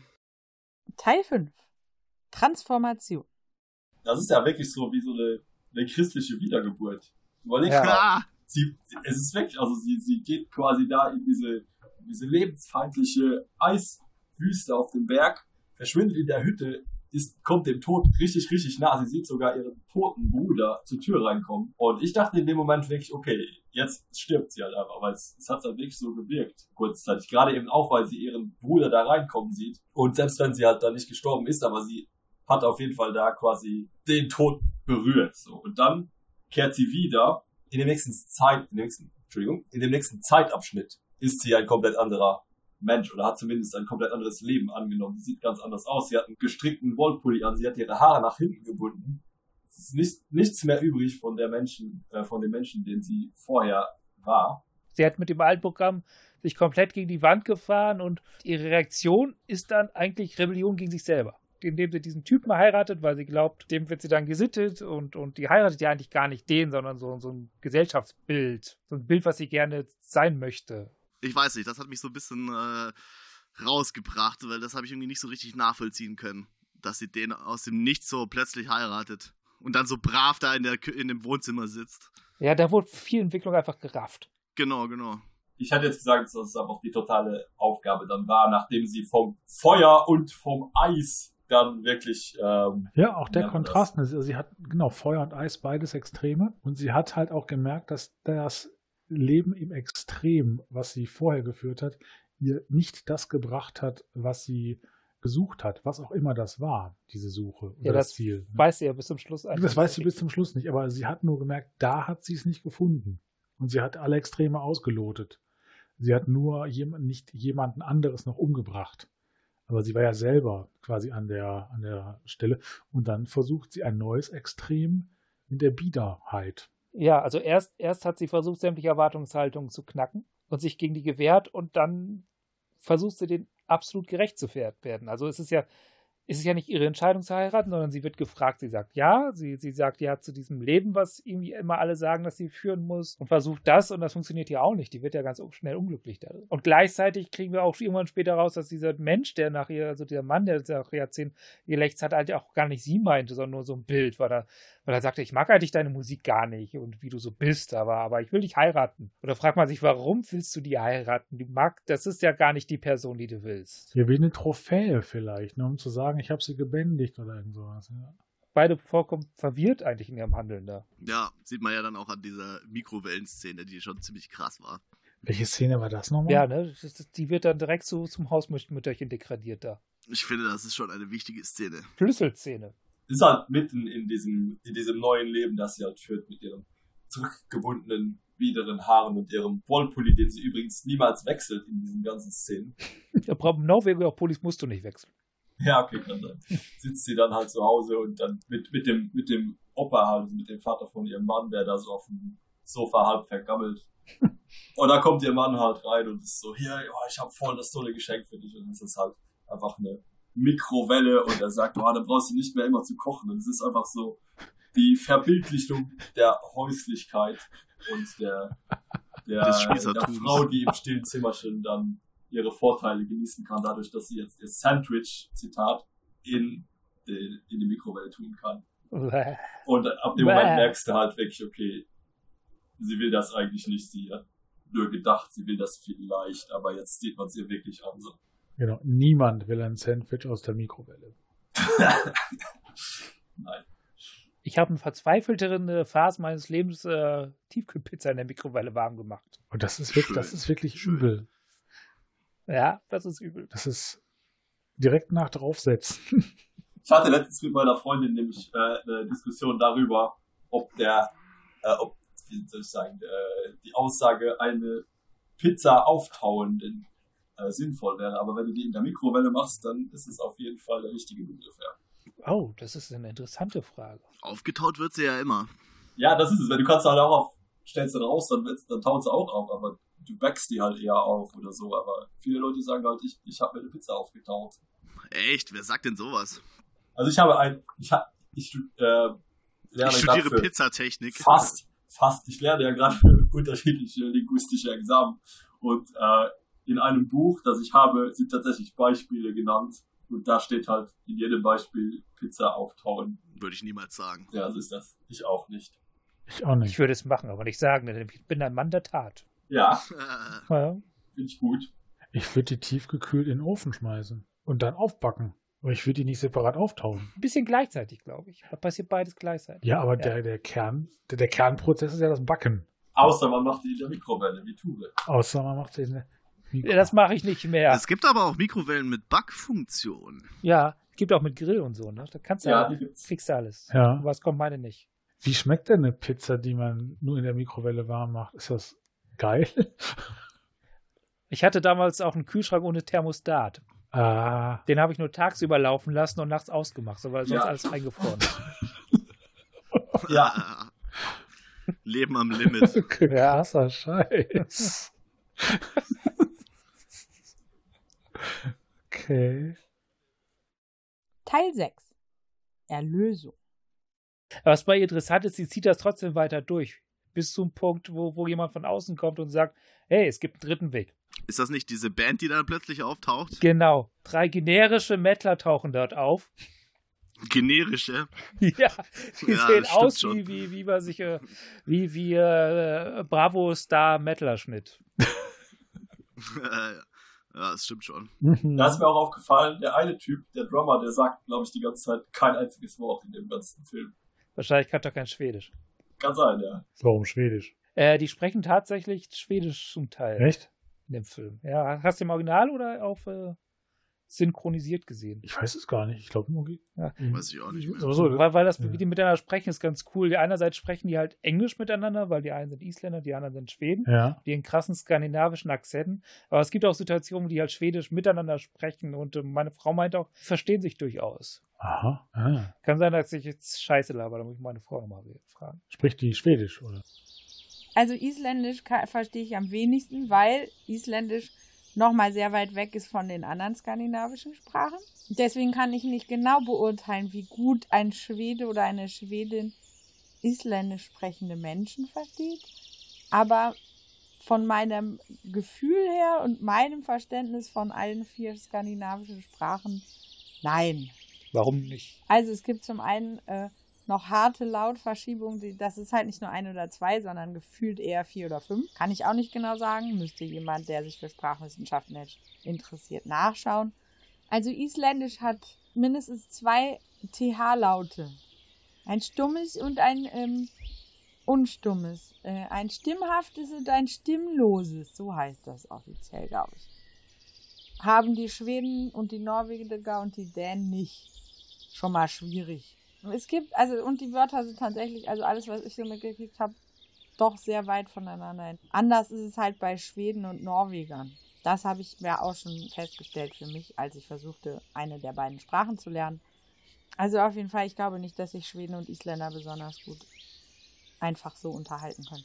Teil fünf. Transformation. Das ist ja wirklich so wie so eine, eine christliche Wiedergeburt. Überleg Ja. mal, sie, es ist wirklich, also sie, sie geht quasi da in diese, diese lebensfeindliche Eiswüste auf dem Berg, verschwindet in der Hütte, ist, kommt dem Tod richtig, richtig nah. Sie sieht sogar ihren toten Bruder zur Tür reinkommen. Und ich dachte in dem Moment wirklich, okay, jetzt stirbt sie halt einfach, weil es, es hat halt wirklich so gewirkt, kurzzeitig. Gerade eben auch, weil sie ihren Bruder da reinkommen sieht. Und selbst wenn sie halt da nicht gestorben ist, aber sie hat auf jeden Fall da quasi den Tod berührt. So. Und dann kehrt sie wieder in dem nächsten Zeit, in dem nächsten, Entschuldigung, in dem nächsten Zeitabschnitt ist sie ein komplett anderer Mensch oder hat zumindest ein komplett anderes Leben angenommen. Sie sieht ganz anders aus. Sie hat einen gestrickten Wollpulli an. Sie hat ihre Haare nach hinten gebunden. Es ist nicht, nichts mehr übrig von der Menschen, äh, von dem Menschen, den sie vorher war. Sie hat mit dem Altprogramm sich komplett gegen die Wand gefahren und ihre Reaktion ist dann eigentlich Rebellion gegen sich selber. Indem sie diesen Typen heiratet, weil sie glaubt, dem wird sie dann gesittet und, und die heiratet ja eigentlich gar nicht den, sondern so, so ein Gesellschaftsbild. So ein Bild, was sie gerne sein möchte. Ich weiß nicht, das hat mich so ein bisschen äh, rausgebracht, weil das habe ich irgendwie nicht so richtig nachvollziehen können, dass sie den aus dem Nichts so plötzlich heiratet und dann so brav da in, der, in dem Wohnzimmer sitzt. Ja, da wurde viel Entwicklung einfach gerafft. Genau, genau. Ich hatte jetzt gesagt, dass das einfach die totale Aufgabe dann war, nachdem sie vom Feuer und vom Eis dann wirklich... Ähm, ja, auch der ja, Kontrast. Also sie hat, genau, Feuer und Eis, beides Extreme. Und sie hat halt auch gemerkt, dass das Leben im Extrem, was sie vorher geführt hat, ihr nicht das gebracht hat, was sie gesucht hat, was auch immer das war, diese Suche oder ja, das, das Ziel. Weiß sie ja bis zum Schluss eigentlich. Das weiß sie bis zum Schluss nicht, aber sie hat nur gemerkt, da hat sie es nicht gefunden. Und sie hat alle Extreme ausgelotet. Sie hat nur jem- nicht jemanden anderes noch umgebracht. Aber sie war ja selber quasi an der, an der Stelle. Und dann versucht sie ein neues Extrem in der Biederheit. Ja, also erst, erst hat sie versucht, sämtliche Erwartungshaltungen zu knacken und sich gegen die gewehrt und dann versucht sie, denen absolut gerecht zu werden. Also es ist ja, es ist ja nicht ihre Entscheidung zu heiraten, sondern sie wird gefragt, sie sagt ja, sie, sie sagt ja zu diesem Leben, was irgendwie immer alle sagen, dass sie führen muss und versucht das und das funktioniert ja auch nicht. Die wird ja ganz schnell unglücklich darin. Und gleichzeitig kriegen wir auch irgendwann später raus, dass dieser Mensch, der nach ihr, also der Mann, der nach Jahrzehnten gelächzt hat, halt auch gar nicht sie meinte, sondern nur so ein Bild, weil er, weil er sagte, ich mag eigentlich deine Musik gar nicht und wie du so bist, aber, aber ich will dich heiraten. Oder fragt man sich, warum willst du die heiraten? Die mag, das ist ja gar nicht die Person, die du willst. Ja, wie eine Trophäe vielleicht, ne, um zu sagen, ich habe sie gebändigt oder irgend sowas. Ja. Beide vollkommen verwirrt eigentlich in ihrem Handeln da. Ja, sieht man ja dann auch an dieser Mikrowellenszene, die schon ziemlich krass war. Welche Szene war das nochmal? Ja, ne, das- das- die wird dann direkt so zum Hausmütterchen degradiert da. Ich finde, das ist schon eine wichtige Szene. Schlüsselszene. ist halt mitten in diesem, in diesem neuen Leben, das sie halt führt mit ihren zurückgebundenen, biederen Haaren und ihrem Wollpulli, den sie übrigens niemals wechselt in diesen ganzen Szenen. Ja, Norweger Polis musst du nicht wechseln. Ja, okay, kann sein. Sitzt sie dann halt zu Hause und dann mit, mit dem, mit dem Opa halt, mit dem Vater von ihrem Mann, der da so auf dem Sofa halb vergammelt. Und dann kommt ihr Mann halt rein und ist so, hier, oh, ich habe voll das tolle Geschenk für dich. Und es ist halt einfach eine Mikrowelle und er sagt, oh, da brauchst du nicht mehr immer zu kochen. Und es ist einfach so die Verbildlichung der Häuslichkeit und der, der, Des der Spießertums. Frau, die im stillen Zimmerchen dann ihre Vorteile genießen kann, dadurch, dass sie jetzt ihr Sandwich, Zitat, in die, in die Mikrowelle tun kann. Und ab dem Moment merkst du halt wirklich, okay, sie will das eigentlich nicht, sie hat nur gedacht, sie will das vielleicht, aber jetzt sieht man es ihr wirklich an. So. Genau, niemand will ein Sandwich aus der Mikrowelle. Nein. Ich habe in verzweifelteren Phase meines Lebens äh, Tiefkühlpizza in der Mikrowelle warm gemacht. Und das ist wirklich, das ist wirklich übel. Ja, das ist übel. Das ist direkt nach draufsetzen. Ich hatte letztens mit meiner Freundin nämlich äh, eine Diskussion darüber, ob der, äh, ob, wie soll ich sagen, äh, die Aussage, eine Pizza auftauen denn äh, sinnvoll wäre. Aber wenn du die in der Mikrowelle machst, dann ist es auf jeden Fall der richtige Begriff, ja. Oh, das ist eine interessante Frage. Aufgetaut wird sie ja immer. Ja, das ist es, weil du kannst halt auch auf stellst du dann raus, dann, dann taut sie auch auf, aber du backst die halt eher auf oder so, aber viele Leute sagen halt, ich, ich habe mir eine Pizza aufgetaut. Echt? Wer sagt denn sowas? Also ich habe ein, ich, ha, ich, äh, lerne ich studiere Pizzatechnik. Fast, fast. Ich lerne ja gerade unterschiedliche linguistische Examen und äh, in einem Buch, das ich habe, sind tatsächlich Beispiele genannt und da steht halt in jedem Beispiel Pizza auftauen. Würde ich niemals sagen. Ja, so ist das. Ich auch nicht. Ich auch nicht. Ich würde es machen, aber nicht sagen, denn ich bin ein Mann der Tat. Ja, Ja. finde ich gut. Ich würde die tiefgekühlt in den Ofen schmeißen und dann aufbacken. Aber ich würde die nicht separat auftauen. Ein bisschen gleichzeitig, glaube ich. Da passiert beides gleichzeitig. Ja, aber Ja. Der, der, Kern, der, der Kernprozess ist ja das Backen. Außer man macht die in der Mikrowelle, wie Tube. Außer man macht es in der Mikro. Ja, das mache ich nicht mehr. Es gibt aber auch Mikrowellen mit Backfunktion. Ja, gibt auch mit Grill und so, ne? Da kannst du Ja, ja, die gibt's. kriegst du alles. Ja. Aber es kommt meine nicht. Wie schmeckt denn eine Pizza, die man nur in der Mikrowelle warm macht? Ist das geil? Ich hatte damals auch einen Kühlschrank ohne Thermostat. Ah, Den habe ich nur tagsüber laufen lassen und nachts ausgemacht, so, weil sonst Ja. alles eingefroren ist. Ja, Leben am Limit. krasser Scheiß. Okay. Teil sechs. Erlösung. Was bei ihr interessant ist, sie zieht das trotzdem weiter durch. Bis zum Punkt, wo, wo jemand von außen kommt und sagt, hey, es gibt einen dritten Weg. Ist das nicht diese Band, die dann plötzlich auftaucht? Genau. Drei generische Mettler tauchen dort auf. Generische. Ja, die Ja, sehen das stimmt aus schon. wie, wie, wie man sich, äh, wie, wie äh, Bravo Star Mettler Schnitt. ja, das stimmt schon. Mhm. da ist mir auch aufgefallen, der eine Typ, der Drummer, der sagt, glaube ich, die ganze Zeit kein einziges Wort in dem ganzen Film. Wahrscheinlich kann er kein Schwedisch. Kann sein, ja. Warum Schwedisch? Äh, die sprechen tatsächlich Schwedisch zum Teil Echt? in dem Film. Ja, hast du im Original oder auf äh, synchronisiert gesehen? Ich weiß es gar nicht. Ich glaube, nur. Ja. Weiß ich auch nicht mehr. Aber so, Weil, weil das, ja. wie die miteinander sprechen, ist ganz cool. Die einerseits sprechen die halt Englisch miteinander, weil die einen sind Isländer, die anderen sind Schweden. Ja. Die einen krassen skandinavischen Akzenten. Aber es gibt auch Situationen, wo die halt Schwedisch miteinander sprechen. Und äh, meine Frau meint auch, die verstehen sich durchaus. Aha. Ah. Kann sein, dass ich jetzt Scheiße laber, da muss ich meine Frau nochmal fragen. Spricht die Schwedisch, oder? Also Isländisch ka- verstehe ich am wenigsten, weil Isländisch nochmal sehr weit weg ist von den anderen skandinavischen Sprachen. Deswegen kann ich nicht genau beurteilen, wie gut ein Schwede oder eine Schwedin Isländisch sprechende Menschen versteht. Aber von meinem Gefühl her und meinem Verständnis von allen vier skandinavischen Sprachen, nein. Warum nicht? Also es gibt zum einen äh, noch harte Lautverschiebungen, die, das ist halt nicht nur ein oder zwei, sondern gefühlt eher vier oder fünf. Kann ich auch nicht genau sagen, müsste jemand, der sich für Sprachwissenschaften interessiert, nachschauen. Also Isländisch hat mindestens zwei T H-Laute. Ein stummes und ein ähm, unstummes. Äh, ein stimmhaftes und ein stimmloses, so heißt das offiziell, glaube ich. Haben die Schweden und die Norweger und die Dänen nicht. Schon mal schwierig. Es gibt, also, und die Wörter sind tatsächlich, also alles, was ich so mitgekriegt habe, doch sehr weit voneinander. Anders ist es halt bei Schweden und Norwegern. Das habe ich mir auch schon festgestellt für mich, als ich versuchte, eine der beiden Sprachen zu lernen. Also auf jeden Fall, ich glaube nicht, dass sich Schweden und Isländer besonders gut einfach so unterhalten können.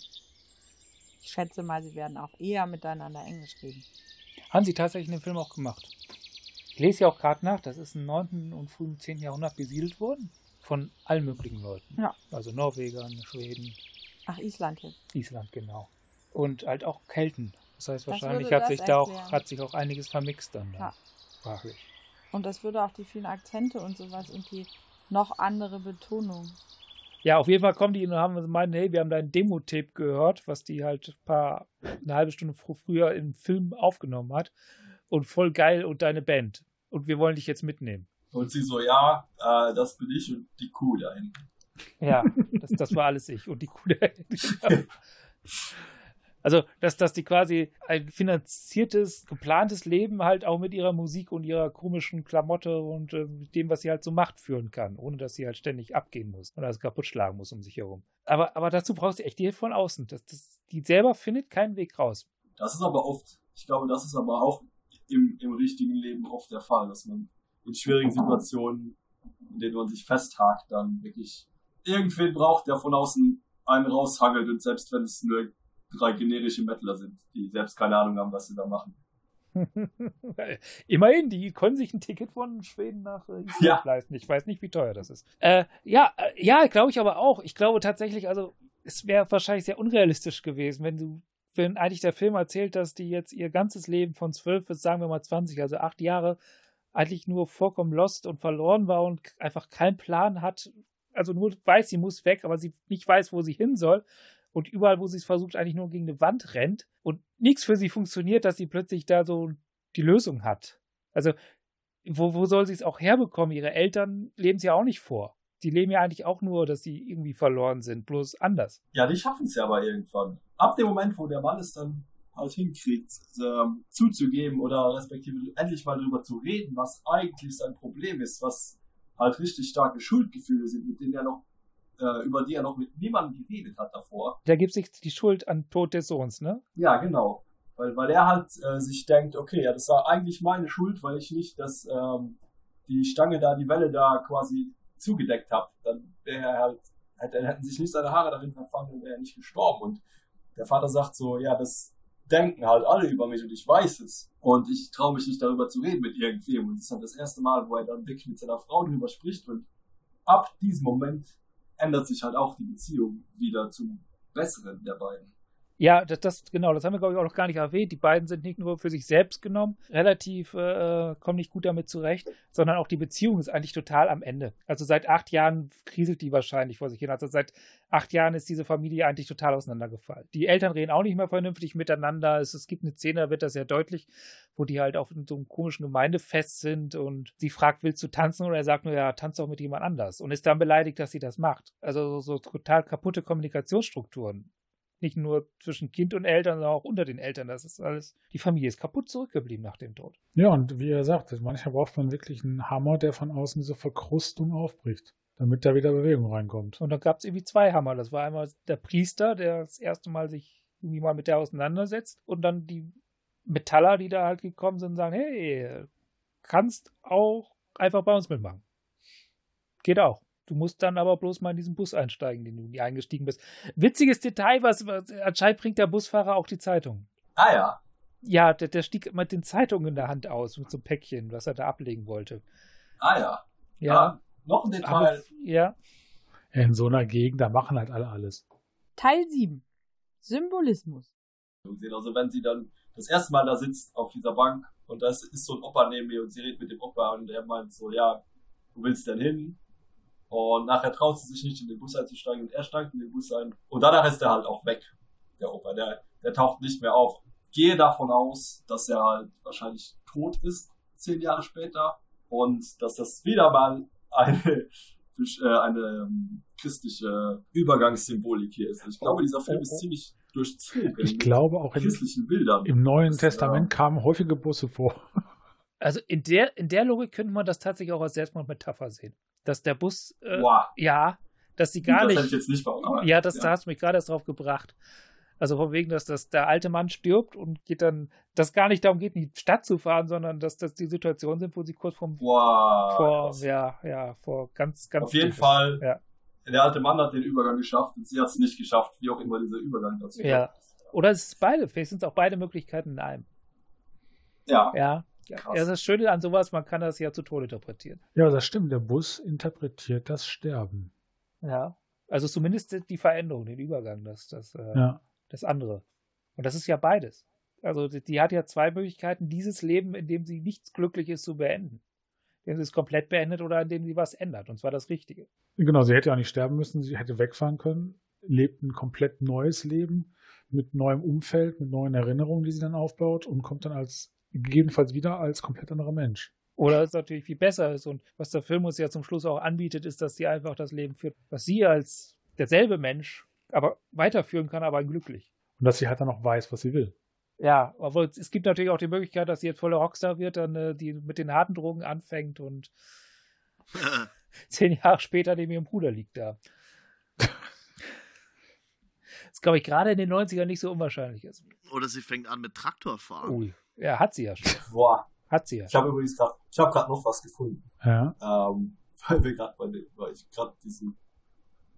Ich schätze mal, sie werden auch eher miteinander Englisch reden. Haben sie tatsächlich in dem Film auch gemacht. Ich lese ja auch gerade nach, das ist im neunten und frühen zehnten Jahrhundert besiedelt worden. Von allen möglichen Leuten. Ja. Also Norwegern, Schweden, Ach, Island jetzt. Island, genau. Und halt auch Kelten. Das heißt, Das wahrscheinlich würde hat das sich da auch, erklären. hat sich auch einiges vermixt dann da. Ja. Sprachlich. Und das würde auch die vielen Akzente und sowas und die noch andere Betonung. Ja, auf jeden Fall kommen die und haben gemeint, hey, wir haben dein Demo-Tape gehört, was die halt ein paar, eine halbe Stunde fr- früher im Film aufgenommen hat. Und voll geil und deine Band. Und wir wollen dich jetzt mitnehmen. Und sie so, ja, äh, das bin ich und die Kuh da hinten. Ja, das, das war alles ich. Und die Kuh da hinten. Also, dass, dass die quasi ein finanziertes, geplantes Leben halt auch mit ihrer Musik und ihrer komischen Klamotte und äh, mit dem, was sie halt so macht, führen kann, ohne dass sie halt ständig abgehen muss und alles kaputt schlagen muss um sich herum. Aber, aber dazu brauchst du echt Hilfe von außen. Das, das, die selber findet keinen Weg raus. Das ist aber oft, ich glaube, das ist aber auch im, im richtigen Leben oft der Fall, dass man in schwierigen Situationen, in denen man sich festhakt, dann wirklich irgendwen braucht, der von außen einen raushangelt und selbst wenn es nur drei generische Mettler sind, die selbst keine Ahnung haben, was sie da machen. Immerhin, die können sich ein Ticket von Schweden nach äh, Island Ja. leisten. Ich weiß nicht, wie teuer das ist. Äh, ja, äh, ja, glaube ich aber auch. Ich glaube tatsächlich, also es wäre wahrscheinlich sehr unrealistisch gewesen, wenn du, wenn eigentlich der Film erzählt, dass die jetzt ihr ganzes Leben von zwölf bis, sagen wir mal, zwanzig, also acht Jahre, eigentlich nur vollkommen lost und verloren war und einfach keinen Plan hat. Also nur weiß, sie muss weg, aber sie nicht weiß, wo sie hin soll. Und überall, wo sie es versucht, eigentlich nur gegen eine Wand rennt und nichts für sie funktioniert, dass sie plötzlich da so die Lösung hat. Also, wo, wo soll sie es auch herbekommen? Ihre Eltern leben es ja auch nicht vor. Die leben ja eigentlich auch nur, dass sie irgendwie verloren sind, bloß anders. Ja, die schaffen es ja aber irgendwann. Ab dem Moment, wo der Mann es dann halt hinkriegt, ähm, zuzugeben oder respektive endlich mal drüber zu reden, was eigentlich sein Problem ist, was halt richtig starke Schuldgefühle sind, mit denen er noch über die er noch mit niemandem geredet hat davor. Der gibt sich die Schuld an Tod des Sohns, ne? Ja, genau. Weil, weil er halt äh, sich denkt, okay, ja, das war eigentlich meine Schuld, weil ich nicht das, ähm, die Stange da, die Welle da quasi zugedeckt habe. Dann wäre er halt, hätte, hätten sich nicht seine Haare darin verfangen und wäre er nicht gestorben. Und der Vater sagt so, ja, das denken halt alle über mich und ich weiß es. Und ich traue mich nicht darüber zu reden mit irgendwem. Und das ist halt das erste Mal, wo er dann wirklich mit seiner Frau darüber spricht. Und ab diesem Moment ändert sich halt auch die Beziehung wieder zum Besseren der beiden. Ja, das, das genau, das haben wir, glaube ich, auch noch gar nicht erwähnt. Die beiden sind nicht nur für sich selbst genommen, relativ, äh, kommen nicht gut damit zurecht, sondern auch die Beziehung ist eigentlich total am Ende. Also seit acht Jahren kriselt die wahrscheinlich vor sich hin. Also seit acht Jahren ist diese Familie eigentlich total auseinandergefallen. Die Eltern reden auch nicht mehr vernünftig miteinander. Es, es gibt eine Szene, da wird das sehr deutlich, wo die halt auf so einem komischen Gemeindefest sind und sie fragt, willst du tanzen? Und er sagt nur, ja, tanz doch mit jemand anders. Und ist dann beleidigt, dass sie das macht. Also so, so total kaputte Kommunikationsstrukturen. Nicht nur zwischen Kind und Eltern, sondern auch unter den Eltern. Das ist alles, die Familie ist kaputt zurückgeblieben nach dem Tod. Ja, und wie er sagt, manchmal braucht man wirklich einen Hammer, der von außen diese Verkrustung aufbricht, damit da wieder Bewegung reinkommt. Und dann gab es irgendwie zwei Hammer. Das war einmal der Priester, der das erste Mal sich irgendwie mal mit der auseinandersetzt. Und dann die Metaller, die da halt gekommen sind und sagen, hey, kannst auch einfach bei uns mitmachen. Geht auch. Du musst dann aber bloß mal in diesen Bus einsteigen, den du nie eingestiegen bist. Witziges Detail, was, was anscheinend bringt der Busfahrer auch die Zeitung. Ah ja. Ja, der, der stieg mit den Zeitungen in der Hand aus, mit so einem Päckchen, was er da ablegen wollte. Ah ja. Ja. ja noch ein Detail. Aber, ja. In so einer Gegend, da machen halt alle alles. Teil sieben. Symbolismus. Also wenn sie dann das erste Mal da sitzt auf dieser Bank und da ist so ein Opa neben mir und sie redet mit dem Opa und er meint so, ja, wo willst du denn hin? Und nachher traut sie sich nicht, in den Bus einzusteigen und er steigt in den Bus ein. Und danach ist er halt auch weg, der Opa. Der, der taucht nicht mehr auf. Gehe davon aus, dass er halt wahrscheinlich tot ist, zehn Jahre später. Und dass das wieder mal eine, eine christliche Übergangssymbolik hier ist. Ich glaube, dieser Film ist ziemlich durchzogen. Ich glaube auch in, christlichen Bildern. Im Neuen das, Testament ja. kamen häufige Busse vor. Also in der, in der Logik könnte man das tatsächlich auch als Selbstmordmetapher sehen. Dass der Bus, äh, wow. ja, dass sie gar das nicht. Das hätte ich jetzt nicht mal, aber, ja, das, ja. da hast du mich gerade erst drauf gebracht. Also von wegen, dass das, der alte Mann stirbt und geht dann, dass gar nicht darum geht, in die Stadt zu fahren, sondern dass das die Situationen sind, wo sie kurz vorm, wow, vor, ja, ja, vor ganz, ganz. Auf jeden Fall, ja. Der alte Mann hat den Übergang geschafft und sie hat es nicht geschafft, wie auch immer dieser Übergang dazu Ja. Oder es ist beide, vielleicht sind es auch beide Möglichkeiten in einem. Ja. Ja. Ja, das ist das Schöne an sowas, man kann das ja zu Tode interpretieren. Ja, das stimmt. Der Bus interpretiert das Sterben. Ja. Also zumindest die Veränderung, den Übergang, das, das, äh, ja. das andere. Und das ist ja beides. Also die, die hat ja zwei Möglichkeiten, dieses Leben, in dem sie nichts Glückliches zu beenden. Indem sie es komplett beendet oder indem sie was ändert. Und zwar das Richtige. Genau, sie hätte ja auch nicht sterben müssen, sie hätte wegfahren können, lebt ein komplett neues Leben mit neuem Umfeld, mit neuen Erinnerungen, die sie dann aufbaut und kommt dann als gegebenenfalls wieder als komplett anderer Mensch. Oder es natürlich viel besser ist und was der Film uns ja zum Schluss auch anbietet, ist, dass sie einfach das Leben führt, was sie als derselbe Mensch aber weiterführen kann, aber glücklich. Und dass sie halt dann auch weiß, was sie will. Ja, aber es gibt natürlich auch die Möglichkeit, dass sie jetzt voller Rockstar wird, dann äh, die mit den harten Drogen anfängt und zehn Jahre später neben ihrem Bruder liegt da. Das glaube ich gerade in den neunzigern nicht so unwahrscheinlich ist. Oder sie fängt an mit Traktorfahren. Ui. Ja, hat sie ja schon. Boah. Hat sie ja. Ich habe übrigens gerade, ich habe gerade noch was gefunden. Ja. Ähm, weil wir gerade, weil, weil ich gerade diesen,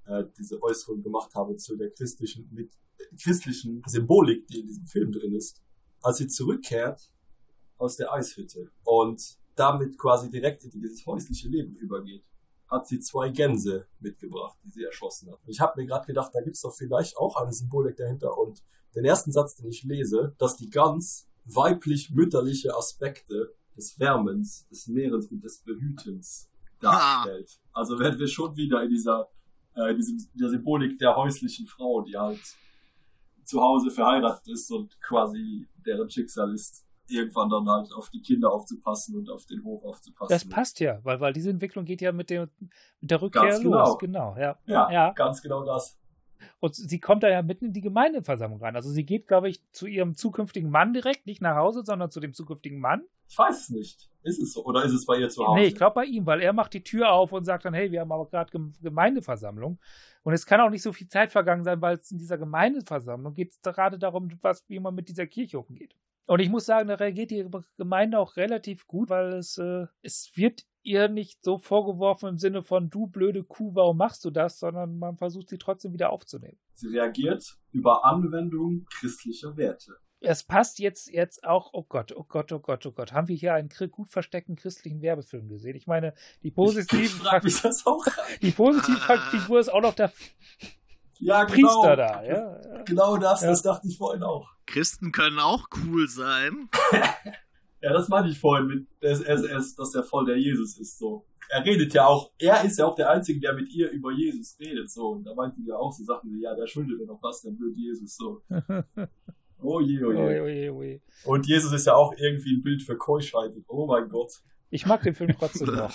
äh, diese Äußerung gemacht habe zu der christlichen, mit, äh, christlichen Symbolik, die in diesem Film drin ist, als sie zurückkehrt aus der Eishütte und damit quasi direkt in dieses häusliche Leben übergeht, hat sie zwei Gänse mitgebracht, die sie erschossen hat. Ich habe mir gerade gedacht, da gibt es doch vielleicht auch eine Symbolik dahinter und den ersten Satz, den ich lese, dass die Gans weiblich-mütterliche Aspekte des Wärmens, des Mehrens und des Behütens darstellt. Ah. Also werden wir schon wieder in dieser, äh, diesem, der Symbolik der häuslichen Frau, die halt zu Hause verheiratet ist und quasi deren Schicksal ist, irgendwann dann halt auf die Kinder aufzupassen und auf den Hof aufzupassen. Das passt ja, weil, weil diese Entwicklung geht ja mit, dem, mit der Rückkehr ganz los. Genau. Genau, ja. Ja, ja, ganz genau das. Und sie kommt da ja mitten in die Gemeindeversammlung rein. Also sie geht, glaube ich, zu ihrem zukünftigen Mann direkt, nicht nach Hause, sondern zu dem zukünftigen Mann. Ich weiß es nicht. Ist es so? Oder ist es bei ihr zu Hause? Nee, ich glaube bei ihm, weil er macht die Tür auf und sagt dann, hey, wir haben aber gerade Gemeindeversammlung. Und es kann auch nicht so viel Zeit vergangen sein, weil es in dieser Gemeindeversammlung geht es gerade darum, was, wie man mit dieser Kirche umgeht. Und ich muss sagen, da reagiert die Gemeinde auch relativ gut, weil es, äh, es wird ihr nicht so vorgeworfen im Sinne von, du blöde Kuh, warum machst du das, sondern man versucht sie trotzdem wieder aufzunehmen. Sie reagiert über Anwendung christlicher Werte. Es passt jetzt, jetzt auch, oh Gott, oh Gott, oh Gott, oh Gott, haben wir hier einen gut versteckten christlichen Werbefilm gesehen? Ich meine, die positive, ich frag mich das auch die positive Figur ist auch noch der ja, Priester genau. da. Ja? Genau das, ja. das dachte ich vorhin auch. Christen können auch cool sein. Ja, das meinte ich vorhin mit, dass er, dass er voll der Jesus ist, so. Er redet ja auch, er ist ja auch der Einzige, der mit ihr über Jesus redet, so. Und da meinte sie ja auch so Sachen wie, ja, der schuldet mir noch was, der blöd Jesus, so. Oh je, oh je. Oh je, oh je, oh je. Und Jesus ist ja auch irgendwie ein Bild für Keuschheit. Oh mein Gott. Ich mag den Film trotzdem noch.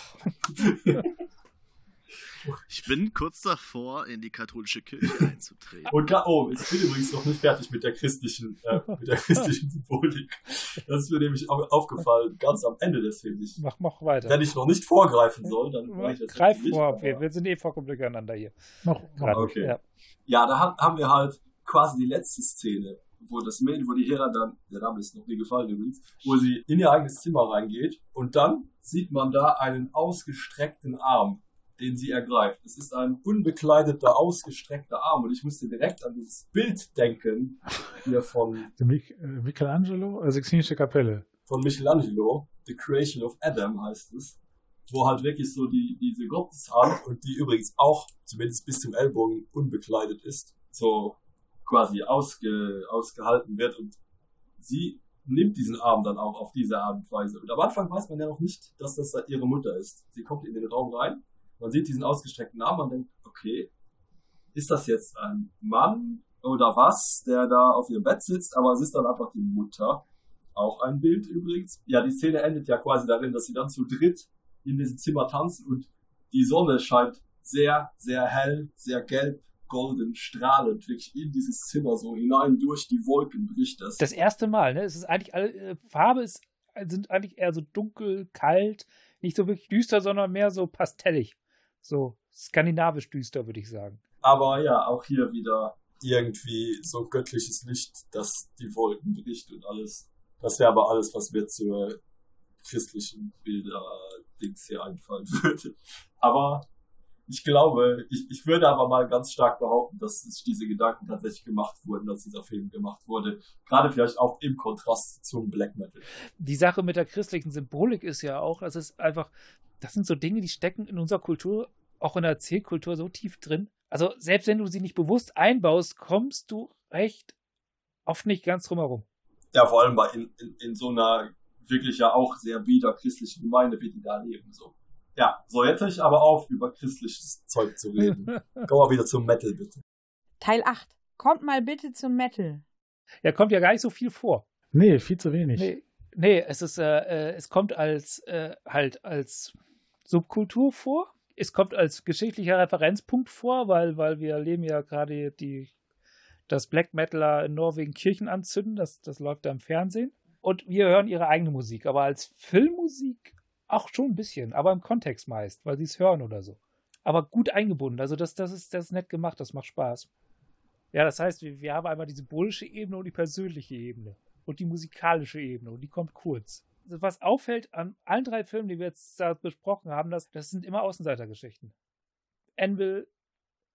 Ich bin kurz davor, in die katholische Kirche einzutreten. Und oh, ich bin übrigens noch nicht fertig mit der christlichen, äh, mit der christlichen Symbolik. Das ist mir nämlich auch aufgefallen, ganz am Ende des Films. Mach, mach weiter. Wenn ich noch nicht vorgreifen soll, dann mache ich das. Greif vor, wir, wir sind eh vollkommen durcheinander hier. Noch, Grad, okay. Ja, ja da haben wir halt quasi die letzte Szene, wo das Mädchen, wo die Hera dann, der Name ist noch nie gefallen übrigens, wo sie in ihr eigenes Zimmer reingeht und dann sieht man da einen ausgestreckten Arm, den sie ergreift. Es ist ein unbekleideter, ausgestreckter Arm und ich musste direkt an dieses Bild denken, hier von Mich, äh, Michelangelo, äh, Sixtinische Kapelle. Von Michelangelo, The Creation of Adam heißt es, wo halt wirklich so die diese Gotteshand und die übrigens auch, zumindest bis zum Ellbogen, unbekleidet ist, so quasi ausge, ausgehalten wird und sie nimmt diesen Arm dann auch auf diese Art und Weise. Und am Anfang weiß man ja noch nicht, dass das ihre Mutter ist. Sie kommt in den Raum rein, man sieht diesen ausgestreckten Arm und denkt, okay, ist das jetzt ein Mann oder was, der da auf ihrem Bett sitzt, aber es ist dann einfach die Mutter. Auch ein Bild übrigens. Ja, die Szene endet ja quasi darin, dass sie dann zu dritt in diesem Zimmer tanzen und die Sonne scheint sehr, sehr hell, sehr gelb, golden, strahlend, wirklich in dieses Zimmer so hinein durch die Wolken bricht das. Das erste Mal, ne? Es ist eigentlich alle, äh, Farbe ist, sind eigentlich eher so dunkel, kalt, nicht so wirklich düster, sondern mehr so pastellig. So skandinavisch düster, würde ich sagen. Aber ja, auch hier wieder irgendwie so göttliches Licht, das die Wolken bricht und alles. Das wäre aber alles, was mir zur christlichen Bilder-Dings hier einfallen würde. Aber ich glaube, ich, ich würde aber mal ganz stark behaupten, dass sich diese Gedanken tatsächlich gemacht wurden, dass dieser Film gemacht wurde. Gerade vielleicht auch im Kontrast zum Black Metal. Die Sache mit der christlichen Symbolik ist ja auch, das ist einfach, das sind so Dinge, die stecken in unserer Kultur, auch in der Erzählkultur so tief drin. Also selbst wenn du sie nicht bewusst einbaust, kommst du recht oft nicht ganz drum herum. Ja, vor allem bei in, in, in so einer wirklich ja auch sehr bieder christlichen Gemeinde, wie die da leben. So. Ja, so jetzt höre ich aber auf, über christliches Zeug zu reden. Komm mal wieder zum Metal, bitte. Teil acht. Kommt mal bitte zum Metal. Ja, kommt ja gar nicht so viel vor. Nee, viel zu wenig. Nee, nee es ist, äh, es kommt als äh, halt als Subkultur vor. Es kommt als geschichtlicher Referenzpunkt vor, weil, weil wir erleben ja gerade die, das Black Metaler in Norwegen Kirchen anzünden. Das, das läuft da im Fernsehen. Und wir hören ihre eigene Musik. Aber als Filmmusik auch schon ein bisschen. Aber im Kontext meist, weil sie es hören oder so. Aber gut eingebunden. Also das, das, ist, das ist nett gemacht. Das macht Spaß. Ja, das heißt, wir, wir haben einmal die symbolische Ebene und die persönliche Ebene. Und die musikalische Ebene. Und die kommt kurz. Was auffällt an allen drei Filmen, die wir jetzt da besprochen haben, das, das sind immer Außenseitergeschichten. Anvil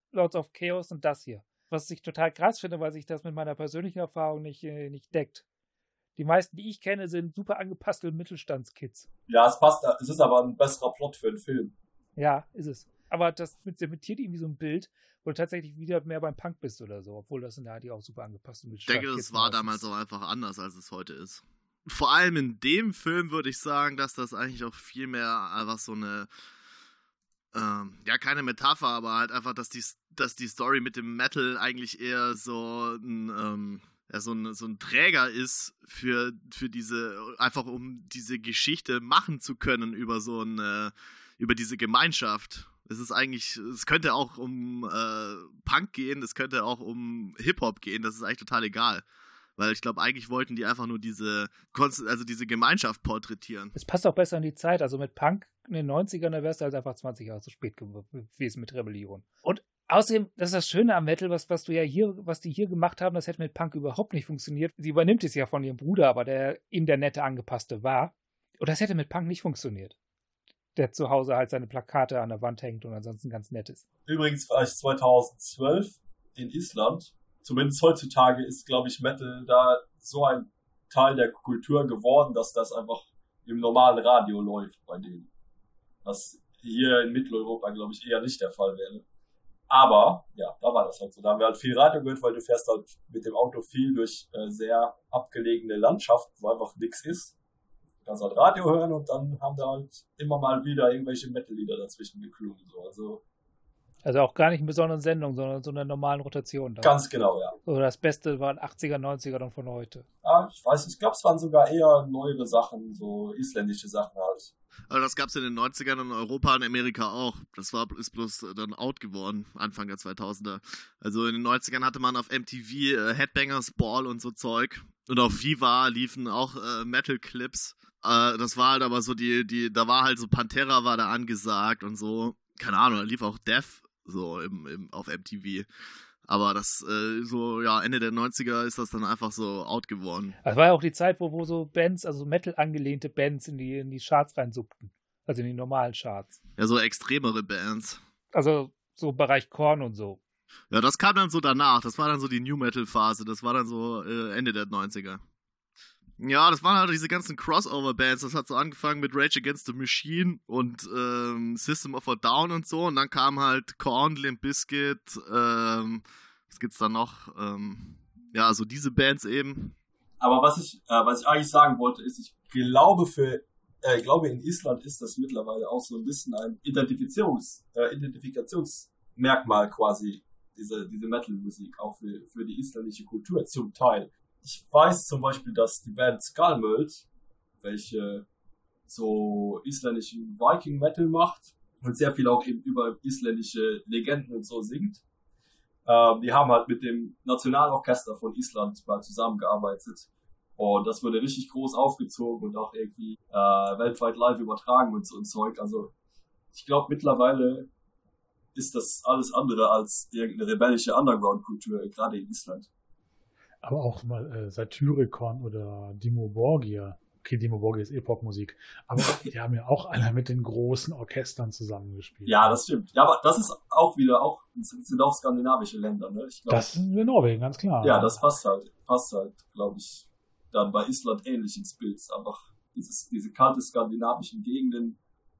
Lords of Chaos und das hier. Was ich total krass finde, weil sich das mit meiner persönlichen Erfahrung nicht, äh, nicht deckt. Die meisten, die ich kenne, sind super angepasste Mittelstandskids. Ja, es passt, es ist aber ein besserer Plot für einen Film. Ja, ist es. Aber das zementiert irgendwie so ein Bild, wo du tatsächlich wieder mehr beim Punk bist oder so, obwohl das sind halt die auch super angepasste Mittelstandskids. Ich denke, das war damals auch einfach anders, als es heute ist. Vor allem in dem Film würde ich sagen, dass das eigentlich auch viel mehr einfach so eine Ähm, ja, keine Metapher, aber halt einfach, dass die, dass die Story mit dem Metal eigentlich eher so ein, ähm, ja, so ein, so ein Träger ist für, für diese, einfach um diese Geschichte machen zu können über so eine, über diese Gemeinschaft. Es ist eigentlich, es könnte auch um äh, Punk gehen, es könnte auch um Hip-Hop gehen, das ist eigentlich total egal. Weil ich glaube, eigentlich wollten die einfach nur diese, also diese Gemeinschaft porträtieren. Es passt auch besser in die Zeit. Also mit Punk in den neunzigern, da wärst du halt einfach zwanzig Jahre zu spät gewesen mit Rebellion. Und außerdem, das ist das Schöne am Metal, was, was du ja hier, was die hier gemacht haben, das hätte mit Punk überhaupt nicht funktioniert. Sie übernimmt es ja von ihrem Bruder, aber der ihm der nette Angepasste war. Und das hätte mit Punk nicht funktioniert. Der zu Hause halt seine Plakate an der Wand hängt und ansonsten ganz nett ist. Übrigens war ich zweitausendzwölf in Island. Zumindest heutzutage ist, glaube ich, Metal da so ein Teil der Kultur geworden, dass das einfach im normalen Radio läuft bei denen. Was hier in Mitteleuropa, glaube ich, eher nicht der Fall wäre. Aber, ja, da war das halt so. Da haben wir halt viel Radio gehört, weil du fährst halt mit dem Auto viel durch äh, sehr abgelegene Landschaften, wo einfach nichts ist. Du kannst halt Radio hören und dann haben da halt immer mal wieder irgendwelche Metal-Lieder dazwischen geklungen. So. Also, Also auch gar nicht in besonderen Sendungen, sondern so einer normalen Rotation. Dann. Ganz genau, ja. Oder das Beste waren achtziger, neunziger dann von heute. Ja, ich weiß, ich glaube, es waren sogar eher neuere Sachen, so isländische Sachen halt. Also das gab es in den neunzigern in Europa und Amerika auch. Das war ist bloß dann out geworden, Anfang der zweitausender. Also in den neunzigern hatte man auf M T V äh, Headbangers Ball und so Zeug. Und auf Viva liefen auch äh, Metal-Clips. Äh, das war halt aber so die, die, da war halt so Pantera war da angesagt und so. Keine Ahnung, da lief auch Death so im, im, auf M T V. Aber das, äh, so, ja, Ende der neunziger ist das dann einfach so out geworden. Das war ja auch die Zeit, wo, wo so Bands, also Metal-angelehnte Bands in die, in die Charts reinsuppten. Also in die normalen Charts. Ja, so extremere Bands. Also so im Bereich Korn und so. Ja, das kam dann so danach. Das war dann so die New-Metal-Phase. Das war dann so äh, Ende der neunziger. Ja, das waren halt diese ganzen Crossover-Bands. Das hat so angefangen mit Rage Against the Machine und ähm, System of a Down und so. Und dann kam halt Korn, Limp Bizkit, ähm, was gibt's da noch? Ähm, ja, so diese Bands eben. Aber was ich, äh, was ich eigentlich sagen wollte, ist, ich glaube für, äh, ich glaube in Island ist das mittlerweile auch so ein bisschen ein Identifizierungs, äh, Identifikationsmerkmal quasi, diese, diese Metal-Musik, auch für, für die isländische Kultur zum Teil. Ich weiß zum Beispiel, dass die Band Skalmöld, welche so isländischen Viking-Metal macht und sehr viel auch eben über isländische Legenden und so singt, äh, die haben halt mit dem Nationalorchester von Island mal zusammengearbeitet. Und das wurde richtig groß aufgezogen und auch irgendwie äh, weltweit live übertragen und so ein Zeug. Also ich glaube, mittlerweile ist das alles andere als irgendeine rebellische Underground-Kultur, gerade in Island. Aber auch mal äh, Satyricon oder Dimmu Borgir. Okay, Dimmu Borgir ist eh Popmusik. Aber die haben ja auch alle mit den großen Orchestern zusammengespielt. Ja, das stimmt. Ja, aber das ist auch wieder, auch sind auch skandinavische Länder, ne? Ich glaub, das ist in Norwegen, ganz klar. Ja, das passt halt, passt halt, glaube ich, dann bei Island ähnlich ins Bild. Einfach dieses, diese kalte skandinavischen Gegenden,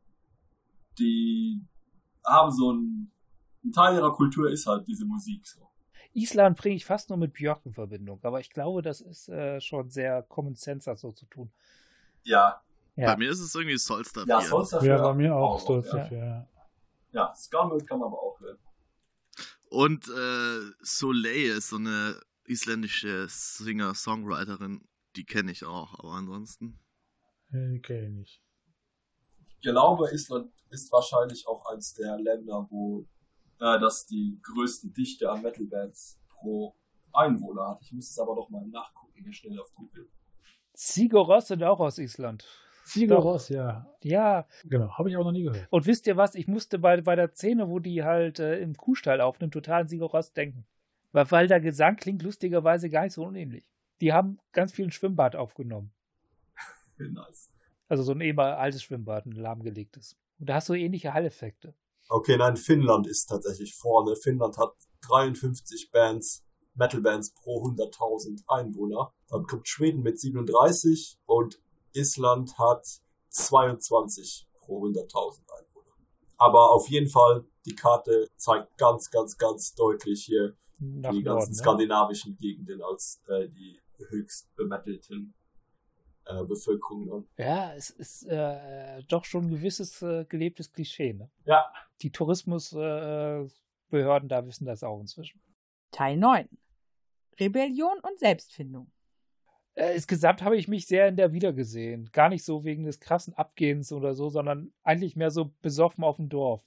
die haben so ein, ein Teil ihrer Kultur ist halt diese Musik so. Island bringe ich fast nur mit Björk in Verbindung, aber ich glaube, das ist äh, schon sehr Common Sense, das so zu tun. Ja. ja. Bei mir ist es irgendwie Solstafir. Ja, Solstafir. Ja, bei mir auch, auch Solstafir, ja. ja. Ja, Skalmöld kann man aber auch hören. Und äh, Soleil ist so eine isländische Singer-Songwriterin, die kenne ich auch, aber ansonsten. Die kenne ich nicht. Ich glaube, Island ist wahrscheinlich auch eines der Länder, wo äh, das die größte Dichte an Metal-Bands pro Einwohner hat. Ich muss es aber doch mal nachgucken, hier schnell auf Google. Sigur Rós sind auch aus Island. Sigur Rós, ja. Ja. Genau, habe ich auch noch nie gehört. Und wisst ihr was, ich musste bei, bei der Szene, wo die halt äh, im Kuhstall aufnimmt, total an Sigur Rós denken. Weil, weil der Gesang klingt lustigerweise gar nicht so unähnlich. Die haben ganz viel ein Schwimmbad aufgenommen. Nice. Also so ein ehemals altes Schwimmbad, ein lahmgelegtes. Und da hast du ähnliche Halleffekte. Okay, nein, Finnland ist tatsächlich vorne. Finnland hat dreiundfünfzig Bands, Metal-Bands pro hunderttausend Einwohner. Dann kommt Schweden mit siebenunddreißig und Island hat zweiundzwanzig pro hunderttausend Einwohner. Aber auf jeden Fall, die Karte zeigt ganz, ganz, ganz deutlich hier Nach die ganzen Norden, ne? skandinavischen Gegenden als äh, die höchst bemittelten äh, Bevölkerungen an. Ja, es ist äh, doch schon ein gewisses äh, gelebtes Klischee. Ne? Ja. Die Tourismusbehörden äh, da wissen das auch inzwischen. Teil neun. Rebellion und Selbstfindung. Äh, insgesamt habe ich mich sehr in der wiedergesehen. Gar nicht so wegen des krassen Abgehens oder so, sondern eigentlich mehr so besoffen auf dem Dorf.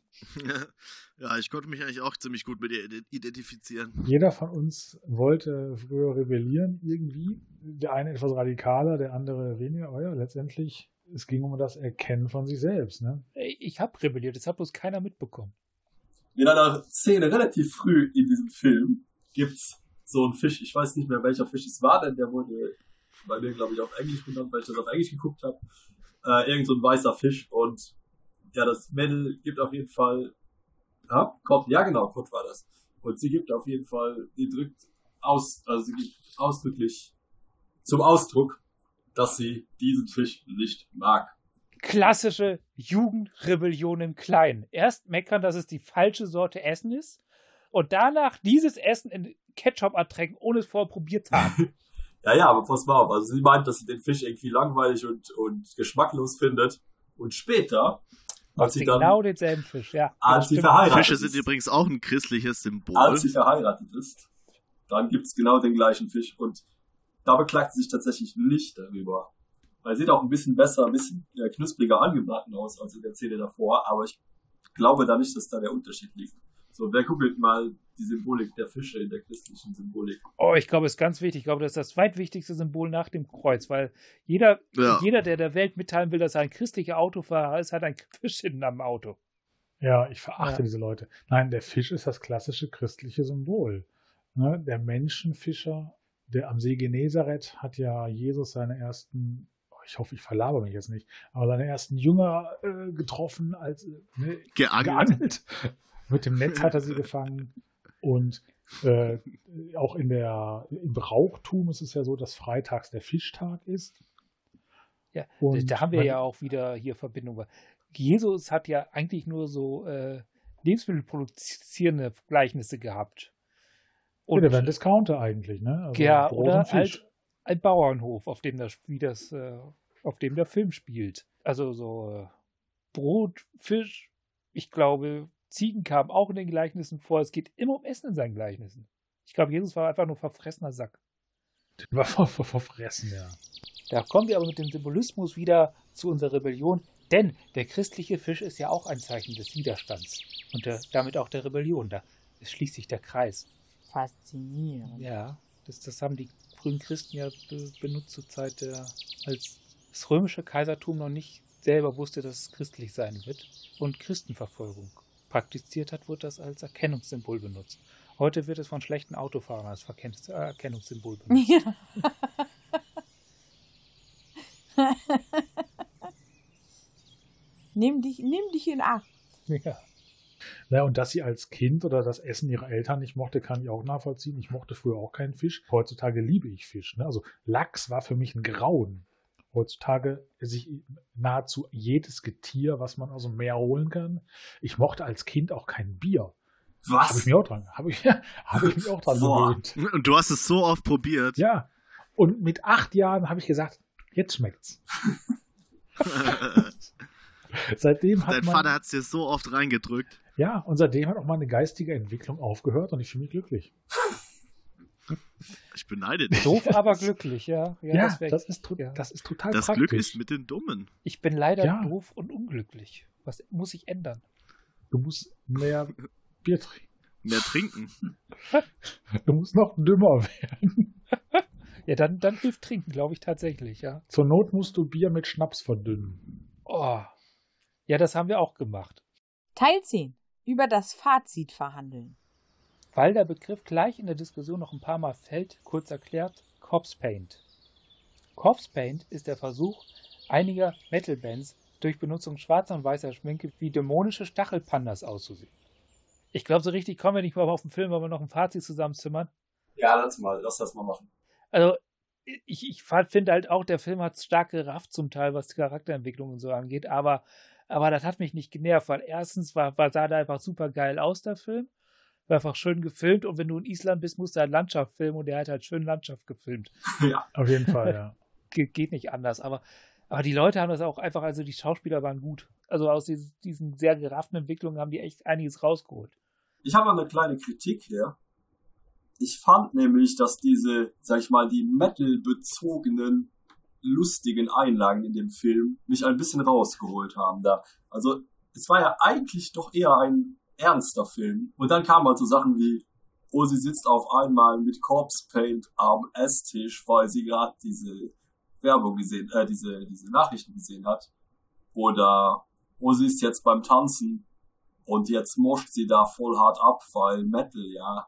Ja, ich konnte mich eigentlich auch ziemlich gut mit ihr identifizieren. Jeder von uns wollte früher rebellieren irgendwie. Der eine etwas radikaler, der andere weniger. Aber ja, letztendlich, es ging um das Erkennen von sich selbst. Ne? Ich habe rebelliert, das hat bloß keiner mitbekommen. In einer Szene relativ früh in diesem Film gibt's so einen Fisch. Ich weiß nicht mehr, welcher Fisch es war, denn der wurde bei mir, glaube ich, auf Englisch benannt, weil ich das auf Englisch geguckt habe. Äh, irgend so ein weißer Fisch. Und ja, das Mädel gibt auf jeden Fall ja, Kurt, ja genau, Kurt war das. Und sie gibt auf jeden Fall, die drückt aus, also sie gibt ausdrücklich zum Ausdruck, dass sie diesen Fisch nicht mag. Klassische Jugendrebellion im Kleinen. Erst meckern, dass es die falsche Sorte Essen ist und danach dieses Essen in Ketchup ertränken, ohne es vorher probiert zu haben. Ja, ja, aber pass mal auf. Also sie meint, dass sie den Fisch irgendwie langweilig und, und geschmacklos findet. Und später, als sie dann, genau denselben Fisch, ja. als sie verheiratet Fische sind ist, übrigens auch ein christliches Symbol. als sie verheiratet ist, dann gibt's genau den gleichen Fisch. Und da beklagt sie sich tatsächlich nicht darüber. Weil sie sieht auch ein bisschen besser, ein bisschen ja, knuspriger angebraten aus als in der Szene davor. Aber ich glaube da nicht, dass da der Unterschied liegt. So, wer googelt mal die Symbolik der Fische in der christlichen Symbolik? Oh, ich glaube, es ist ganz wichtig. Ich glaube, das ist das zweitwichtigste Symbol nach dem Kreuz, weil jeder, Ja. jeder, der der Welt mitteilen will, dass er ein christlicher Autofahrer ist, hat ein Fisch hinten am Auto. Ja, ich verachte Ja. diese Leute. Nein, der Fisch ist das klassische christliche Symbol. Ne? Der Menschenfischer, der am See Genezareth hat ja Jesus seine ersten, oh, ich hoffe, ich verlabere mich jetzt nicht, aber seine ersten Jünger äh, getroffen, als äh, ne, Geangelt. geangelt. Mit dem Netz hat er sie gefangen. Und äh, auch in der, im Brauchtum ist es ja so, dass freitags der Fischtag ist. Ja, Und da haben wir wenn- ja auch wieder hier Verbindung. Weil Jesus hat ja eigentlich nur so äh, lebensmittelproduzierende Gleichnisse gehabt. Ja, der war ein Discounter eigentlich, ne? Also ja, Brot oder und Fisch. halt ein Bauernhof, auf dem das, wie das, äh, auf dem der Film spielt. Also so äh, Brot, Fisch, ich glaube, Ziegen kamen auch in den Gleichnissen vor. Es geht immer um Essen in seinen Gleichnissen. Ich glaube, Jesus war einfach nur verfressener Sack. Der war ver ver verfressen, ja. Da kommen wir aber mit dem Symbolismus wieder zu unserer Rebellion, denn der christliche Fisch ist ja auch ein Zeichen des Widerstands und der, damit auch der Rebellion. Da es schließt sich der Kreis. Faszinierend. Ja, das, das haben die frühen Christen ja be benutzt zur Zeit, der, als das römische Kaisertum noch nicht selber wusste, dass es christlich sein wird und Christenverfolgung praktiziert hat, wurde das als Erkennungssymbol benutzt. Heute wird es von schlechten Autofahrern als Verken äh, Erkennungssymbol benutzt. Ja. nimm, dich, nimm dich in Acht. Ja. Na, und dass sie als Kind oder das Essen ihrer Eltern nicht mochte, kann ich auch nachvollziehen. Ich mochte früher auch keinen Fisch. Heutzutage liebe ich Fisch. Ne? Also Lachs war für mich ein Grauen. Heutzutage esse ich nahezu jedes Getier, was man aus dem Meer holen kann. Ich mochte als Kind auch kein Bier. Habe ich Was? mich auch dran, habe ich, hab ich mich auch dran Boah. gewöhnt. Und du hast es so oft probiert. Ja. Und mit acht Jahren habe ich gesagt, jetzt schmeckt's. Seitdem hat Dein man, Vater hat es dir so oft reingedrückt. ja, und seitdem hat auch meine geistige Entwicklung aufgehört und ich fühle mich glücklich. Ich beneide dich. Doof, aber glücklich, ja. Ja, Ja, das wär- das, ist, to- ja. das ist total Das praktisch. Glück ist mit den Dummen. Ich bin leider Ja. doof und unglücklich. Was muss ich ändern? Du musst mehr Bier trinken. Mehr trinken. Du musst noch dümmer werden. Ja, dann, dann hilft Trinken, glaube ich, tatsächlich, ja. Zur Not musst du Bier mit Schnaps verdünnen. Oh. Ja, das haben wir auch gemacht. Teil zehn. Über das Fazit verhandeln. Weil der Begriff gleich in der Diskussion noch ein paar Mal fällt, kurz erklärt, Corpse Paint. Corpse Paint ist der Versuch einiger Metal-Bands, durch Benutzung schwarzer und weißer Schminke wie dämonische Stachelpandas auszusehen. Ich glaube, so richtig kommen wir nicht mal auf den Film, weil wir noch ein Fazit zusammenzimmern. Ja, lass mal, lass das mal machen. Also, ich, ich finde halt auch, der Film hat es stark gerafft zum Teil, was die Charakterentwicklung und so angeht, aber, aber das hat mich nicht genervt, weil erstens war, war, sah da einfach super geil aus, der Film. War einfach schön gefilmt und wenn du in Island bist, musst du halt Landschaft filmen und der hat halt schön Landschaft gefilmt. Ja, Auf jeden Fall, ja. Ge- geht nicht anders, aber, aber die Leute haben das auch einfach, also die Schauspieler waren gut. Also aus diesen, diesen sehr gerafften Entwicklungen haben die echt einiges rausgeholt. ich habe eine kleine Kritik hier. Ich fand nämlich, dass diese, sag ich mal, die Metal-bezogenen, lustigen Einlagen in dem Film mich ein bisschen rausgeholt haben da. Also, es war ja eigentlich doch eher ein ernster Film. Und dann kamen halt so Sachen wie, oh, sie sitzt auf einmal mit Corpse Paint am Esstisch, weil sie gerade diese Werbung gesehen, äh, diese, diese Nachrichten gesehen hat. Oder, oh, sie ist jetzt beim Tanzen und jetzt moscht sie da voll hart ab, weil Metal, ja.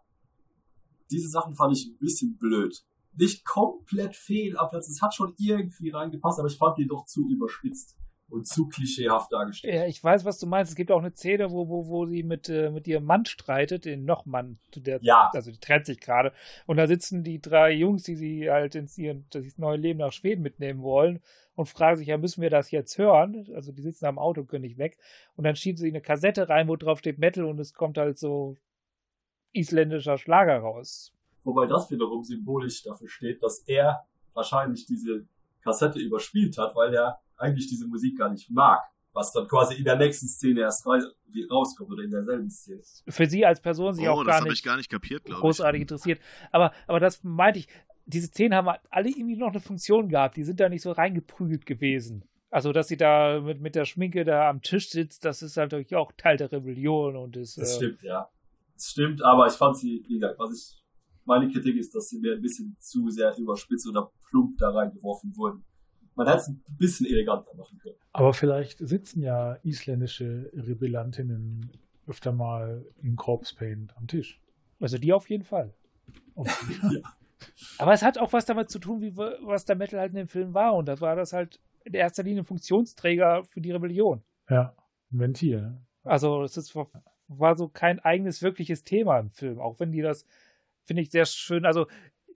Diese Sachen fand ich ein bisschen blöd. Nicht komplett fehl ab, es hat schon irgendwie reingepasst, aber ich fand die doch zu überspitzt und zu klischeehaft dargestellt. Ja, ich weiß, was du meinst. Es gibt auch eine Szene, wo, wo, wo sie mit, äh, mit ihrem Mann streitet, den Noch-Mann, der, Ja. also die trennt sich gerade. Und da sitzen die drei Jungs, die sie halt ins ihr, das neue Leben nach Schweden mitnehmen wollen und fragen sich, ja, müssen wir das jetzt hören? Also die sitzen am Auto, können nicht weg. Und dann schieben sie eine Kassette rein, wo drauf steht Metal und es kommt halt so isländischer Schlager raus. Wobei das wiederum symbolisch dafür steht, dass er wahrscheinlich diese Kassette überspielt hat, weil er eigentlich diese Musik gar nicht mag. Was dann quasi in der nächsten Szene erst rauskommt oder in derselben Szene. Für sie als Person sich Oh, auch das gar habe nicht, ich gar nicht kapiert, glaube ich. großartig interessiert. Aber, aber das meinte ich, diese Szenen haben alle irgendwie noch eine Funktion gehabt. Die sind da nicht so reingeprügelt gewesen. Also, dass sie da mit, mit der Schminke da am Tisch sitzt, das ist halt natürlich auch Teil der Rebellion. Und ist, Das äh, stimmt, ja. Das stimmt, aber ich fand sie, wie gesagt, was ich, meine Kritik ist, dass sie mir ein bisschen zu sehr überspitzt oder plump da reingeworfen wurden. Man hätte es ein bisschen eleganter machen können. Aber vielleicht sitzen ja isländische Rebellantinnen öfter mal in Corpse Paint am Tisch. Also die auf jeden Fall. Okay. Aber es hat auch was damit zu tun, wie was der Metal halt in dem Film war. Und das war das halt in erster Linie ein Funktionsträger für die Rebellion. Ja, ein Ventil. Ne? Also es ist, war so kein eigenes wirkliches Thema im Film. Auch wenn die das, finde ich, sehr schön, also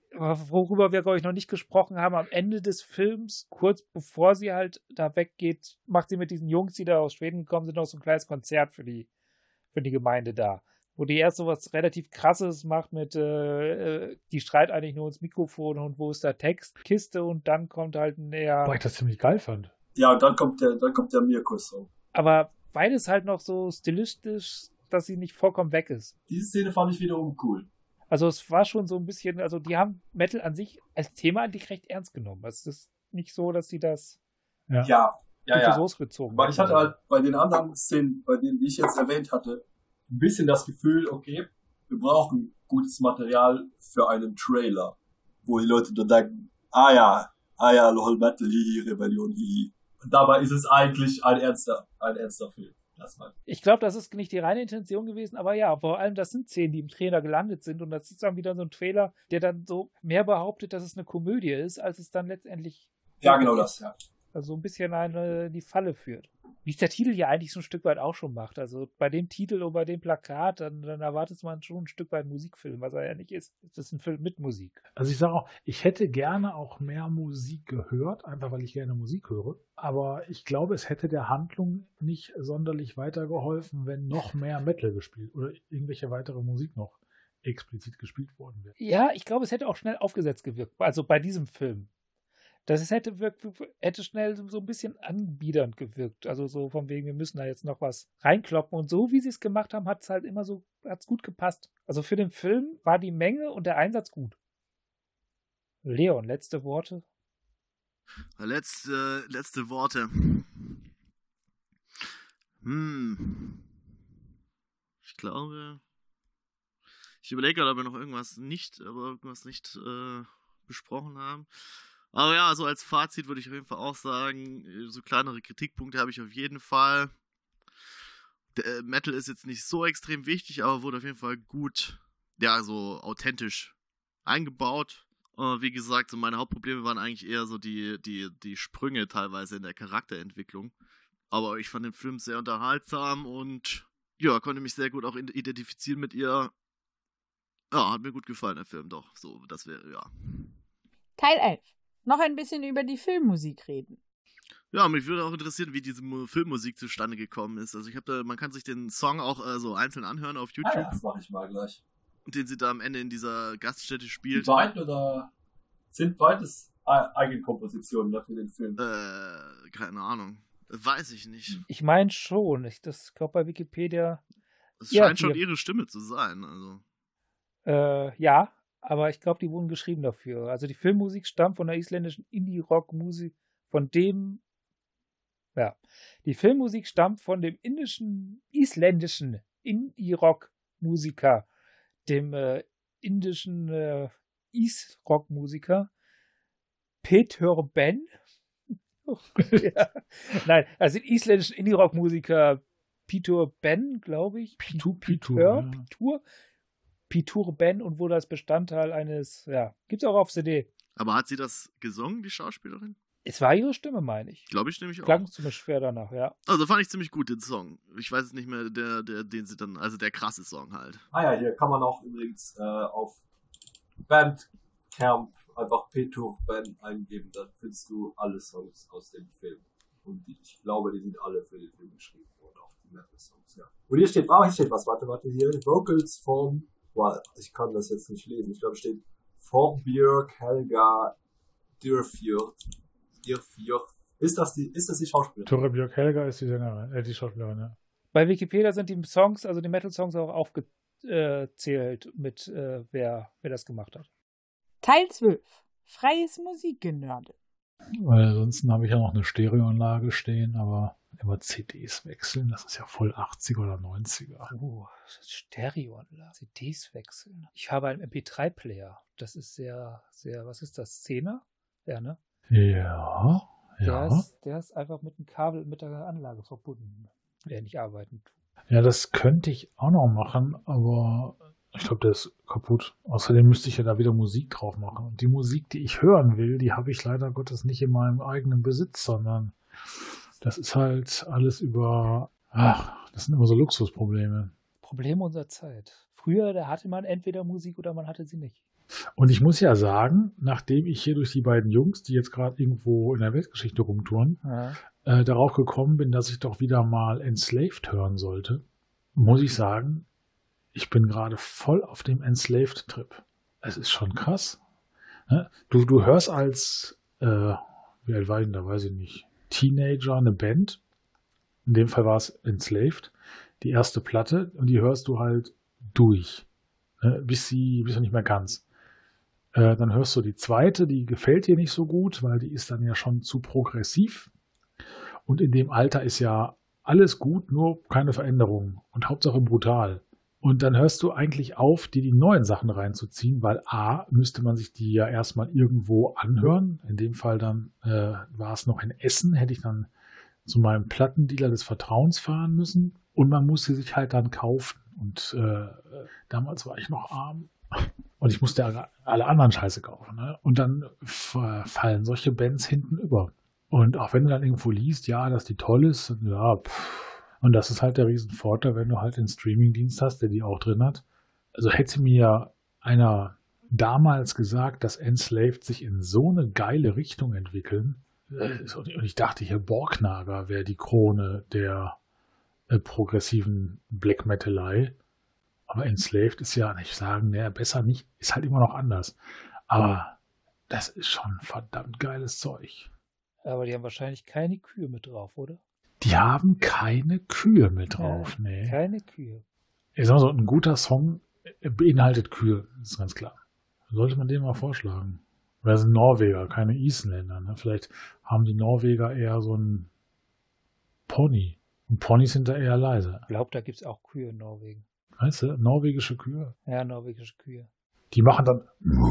worüber wir, glaube ich, noch nicht gesprochen haben, am Ende des Films, kurz bevor sie halt da weggeht, macht sie mit diesen Jungs, die da aus Schweden gekommen sind, noch so ein kleines Konzert für die, für die Gemeinde da. Wo die erst so was relativ Krasses macht mit, äh, die schreit eigentlich nur ins Mikrofon und wo ist der Text, Kiste und dann kommt halt ein eher... Weil ich das ziemlich geil fand. Ja, und dann kommt der, dann kommt der Mirko-Song. Aber beides halt noch so stilistisch, dass sie nicht vollkommen weg ist. Diese Szene fand ich wiederum cool. Also es war schon so ein bisschen, also die haben Metal an sich als Thema eigentlich recht ernst genommen. Es ist nicht so, dass sie das Ja, Ja, ja, durch ja. die Soße gezogen Weil ich hatte halt bei den anderen Szenen, bei denen, die ich jetzt erwähnt hatte, ein bisschen das Gefühl, okay, wir brauchen gutes Material für einen Trailer, wo die Leute dann denken, ah ja, ah ja, lol, Metal, hihi, Rebellion, hihi. Und dabei ist es eigentlich ein ernster, ein ernster Film. Das mal. Ich glaube, das ist nicht die reine Intention gewesen, aber ja, vor allem das sind Szenen, die im Trailer gelandet sind und das ist dann wieder so ein Trailer, der dann so mehr behauptet, dass es eine Komödie ist, als es dann letztendlich Ja, genau das, ja. also so ein bisschen eine in die Falle führt. Wie es der Titel ja eigentlich so ein Stück weit auch schon macht. Also bei dem Titel und bei dem Plakat, dann, dann erwartet man schon ein Stück weit Musikfilm, was er ja nicht ist. Es ist ein Film mit Musik. also ich sage auch, ich hätte gerne auch mehr Musik gehört, einfach weil ich gerne Musik höre. Aber ich glaube, es hätte der Handlung nicht sonderlich weitergeholfen, wenn noch mehr Metal gespielt oder irgendwelche weitere Musik noch explizit gespielt worden wäre. Ja, ich glaube, es hätte auch schnell aufgesetzt gewirkt. Also bei diesem Film. Das ist, hätte, wirkt, hätte schnell so ein bisschen anbiedernd gewirkt. Also so von wegen, wir müssen da jetzt noch was reinkloppen. Und so wie sie es gemacht haben, hat es halt immer so, hat's gut gepasst. Also für den Film war die Menge und der Einsatz gut. Leon, letzte Worte? Letzte, letzte Worte. Hm. Ich glaube, ich überlege gerade, ob wir noch irgendwas nicht, aber irgendwas nicht äh, besprochen haben. Aber ja, also als Fazit würde ich auf jeden Fall auch sagen, so kleinere Kritikpunkte habe ich auf jeden Fall. Der Metal ist jetzt nicht so extrem wichtig, aber wurde auf jeden Fall gut, ja, so authentisch eingebaut. Uh, wie gesagt, so meine Hauptprobleme waren eigentlich eher so die, die, die Sprünge teilweise in der Charakterentwicklung. Aber ich fand den Film sehr unterhaltsam und ja, konnte mich sehr gut auch identifizieren mit ihr. Ja, hat mir gut gefallen, der Film doch. So, das wäre, ja. Teil elf. Noch ein bisschen über die Filmmusik reden. Ja, mich würde auch interessieren, wie diese Filmmusik zustande gekommen ist. Also ich habe da, man kann sich den Song auch äh, so einzeln anhören auf YouTube. Ah, ja, das mache ich mal gleich. Den sie da am Ende in dieser Gaststätte Die spielt. beiden oder sind beides Eigenkompositionen dafür den Film? Äh, keine Ahnung. Das weiß ich nicht. Ich meine schon. Ich glaube bei Wikipedia. Es Ja, scheint schon hier. ihre Stimme zu sein. Also. Äh, ja, aber ich glaube, die wurden geschrieben dafür. Also die Filmmusik stammt von der isländischen Indie-Rock-Musik, von dem, ja, die Filmmusik stammt von dem indischen, isländischen Indie-Rock-Musiker, dem äh, indischen äh, Is-Rock-Musiker Peter Ben. Ja. Nein, also den isländischen Indie-Rock-Musiker Peter Ben, glaube ich. Pitu, Pitu, Peter, ja. Pitur. Pitur Ben und wurde als Bestandteil eines, ja, gibt's auch auf C D. Aber hat sie das gesungen, die Schauspielerin? Es war ihre Stimme, meine ich. Glaube ich nämlich auch. Klang ziemlich schwer danach, ja. Also fand ich ziemlich gut, den Song. Ich weiß es nicht mehr, der, der, den sie dann, also der krasse Song halt. Ah ja, hier kann man auch übrigens äh, auf Bandcamp einfach Peter Ben eingeben, dann findest du alle Songs aus dem Film. Und die, ich glaube, die sind alle für den Film geschrieben worden, auch die Metal-Songs, ja. Und hier steht, oh, hier steht was, warte, warte, hier, Vocals von, well, ich kann das jetzt nicht lesen, ich glaube, es steht Þorbjörg Helga Dyrfjord. Dyrfjord. Ist das die, ist das die Schauspielerin? Torbjörg Helga ist die Sängerin, äh, die Schauspielerin, ja. Bei Wikipedia sind die Songs, also die Metal-Songs auch aufgezählt mit, äh, wer, wer das gemacht hat. Teil zwölf. Freies Musikgenörde. Weil ansonsten habe ich ja noch eine Stereoanlage stehen, aber immer C Ds wechseln, das ist ja voll achtziger oder neunziger. Oh, Stereoanlage. C Ds wechseln. Ich habe einen M P drei Player. Das ist sehr, sehr, was ist das? Zehner? Ja, ne? Ja, Der, ja. ist, der ist einfach mit dem Kabel, mit der Anlage verbunden, der nicht arbeiten tut. Ja, das könnte ich auch noch machen, aber ich glaube, der ist kaputt. Außerdem müsste ich ja da wieder Musik drauf machen. Und die Musik, die ich hören will, die habe ich leider Gottes nicht in meinem eigenen Besitz, sondern das ist halt alles über, ach, das sind immer so Luxusprobleme. Problem unserer Zeit. Früher, da hatte man entweder Musik oder man hatte sie nicht. Und ich muss ja sagen, nachdem ich hier durch die beiden Jungs, die jetzt gerade irgendwo in der Weltgeschichte rumtouren, Ja. äh, darauf gekommen bin, dass ich doch wieder mal Enslaved hören sollte, muss ich sagen, ich bin gerade voll auf dem Enslaved-Trip. Es ist schon krass. Ne? Du, du hörst als, äh, wie alt war ich denn da, weiß ich nicht, Teenager eine Band, in dem Fall war es Enslaved, die erste Platte, und die hörst du halt durch, ne? bis sie, bis sie nicht mehr ganz. Äh, dann hörst du die zweite, die gefällt dir nicht so gut, weil die ist dann ja schon zu progressiv. Und in dem Alter ist ja alles gut, nur keine Veränderung. Und Hauptsache brutal. Und dann hörst du eigentlich auf, dir die neuen Sachen reinzuziehen, weil A, müsste man sich die ja erstmal irgendwo anhören. In dem Fall dann äh, war es noch in Essen, hätte ich dann zu meinem Plattendealer des Vertrauens fahren müssen. Und man muss sie sich halt dann kaufen. Und äh, damals war ich noch arm. Und ich musste ja alle anderen Scheiße kaufen. Ne? Und dann fallen solche Bands hinten über. Und auch wenn du dann irgendwo liest, ja, dass die toll ist, ja, pff. Und das ist halt der Riesenvorteil, wenn du halt einen Streamingdienst hast, der die auch drin hat. Also hätte mir einer damals gesagt, dass Enslaved sich in so eine geile Richtung entwickeln. Und ich dachte hier, Borknagar wäre die Krone der äh, progressiven Black Metalei. Aber Enslaved ist ja, nicht sagen, naja, besser nicht, ist halt immer noch anders. Aber das ist schon verdammt geiles Zeug. Aber die haben wahrscheinlich keine Kühe mit drauf, oder? Die haben keine Kühe mit drauf, Ja, nee. Keine Kühe. Ich sag mal so, ein guter Song beinhaltet Kühe, das ist ganz klar. Sollte man dem mal vorschlagen. Weil das sind Norweger, keine Isländer. Ne? Vielleicht haben die Norweger eher so ein Pony. Und Ponys sind da eher leise. Ich glaube, da gibt es auch Kühe in Norwegen. Weißt du, norwegische Kühe. Ja, norwegische Kühe. Die machen dann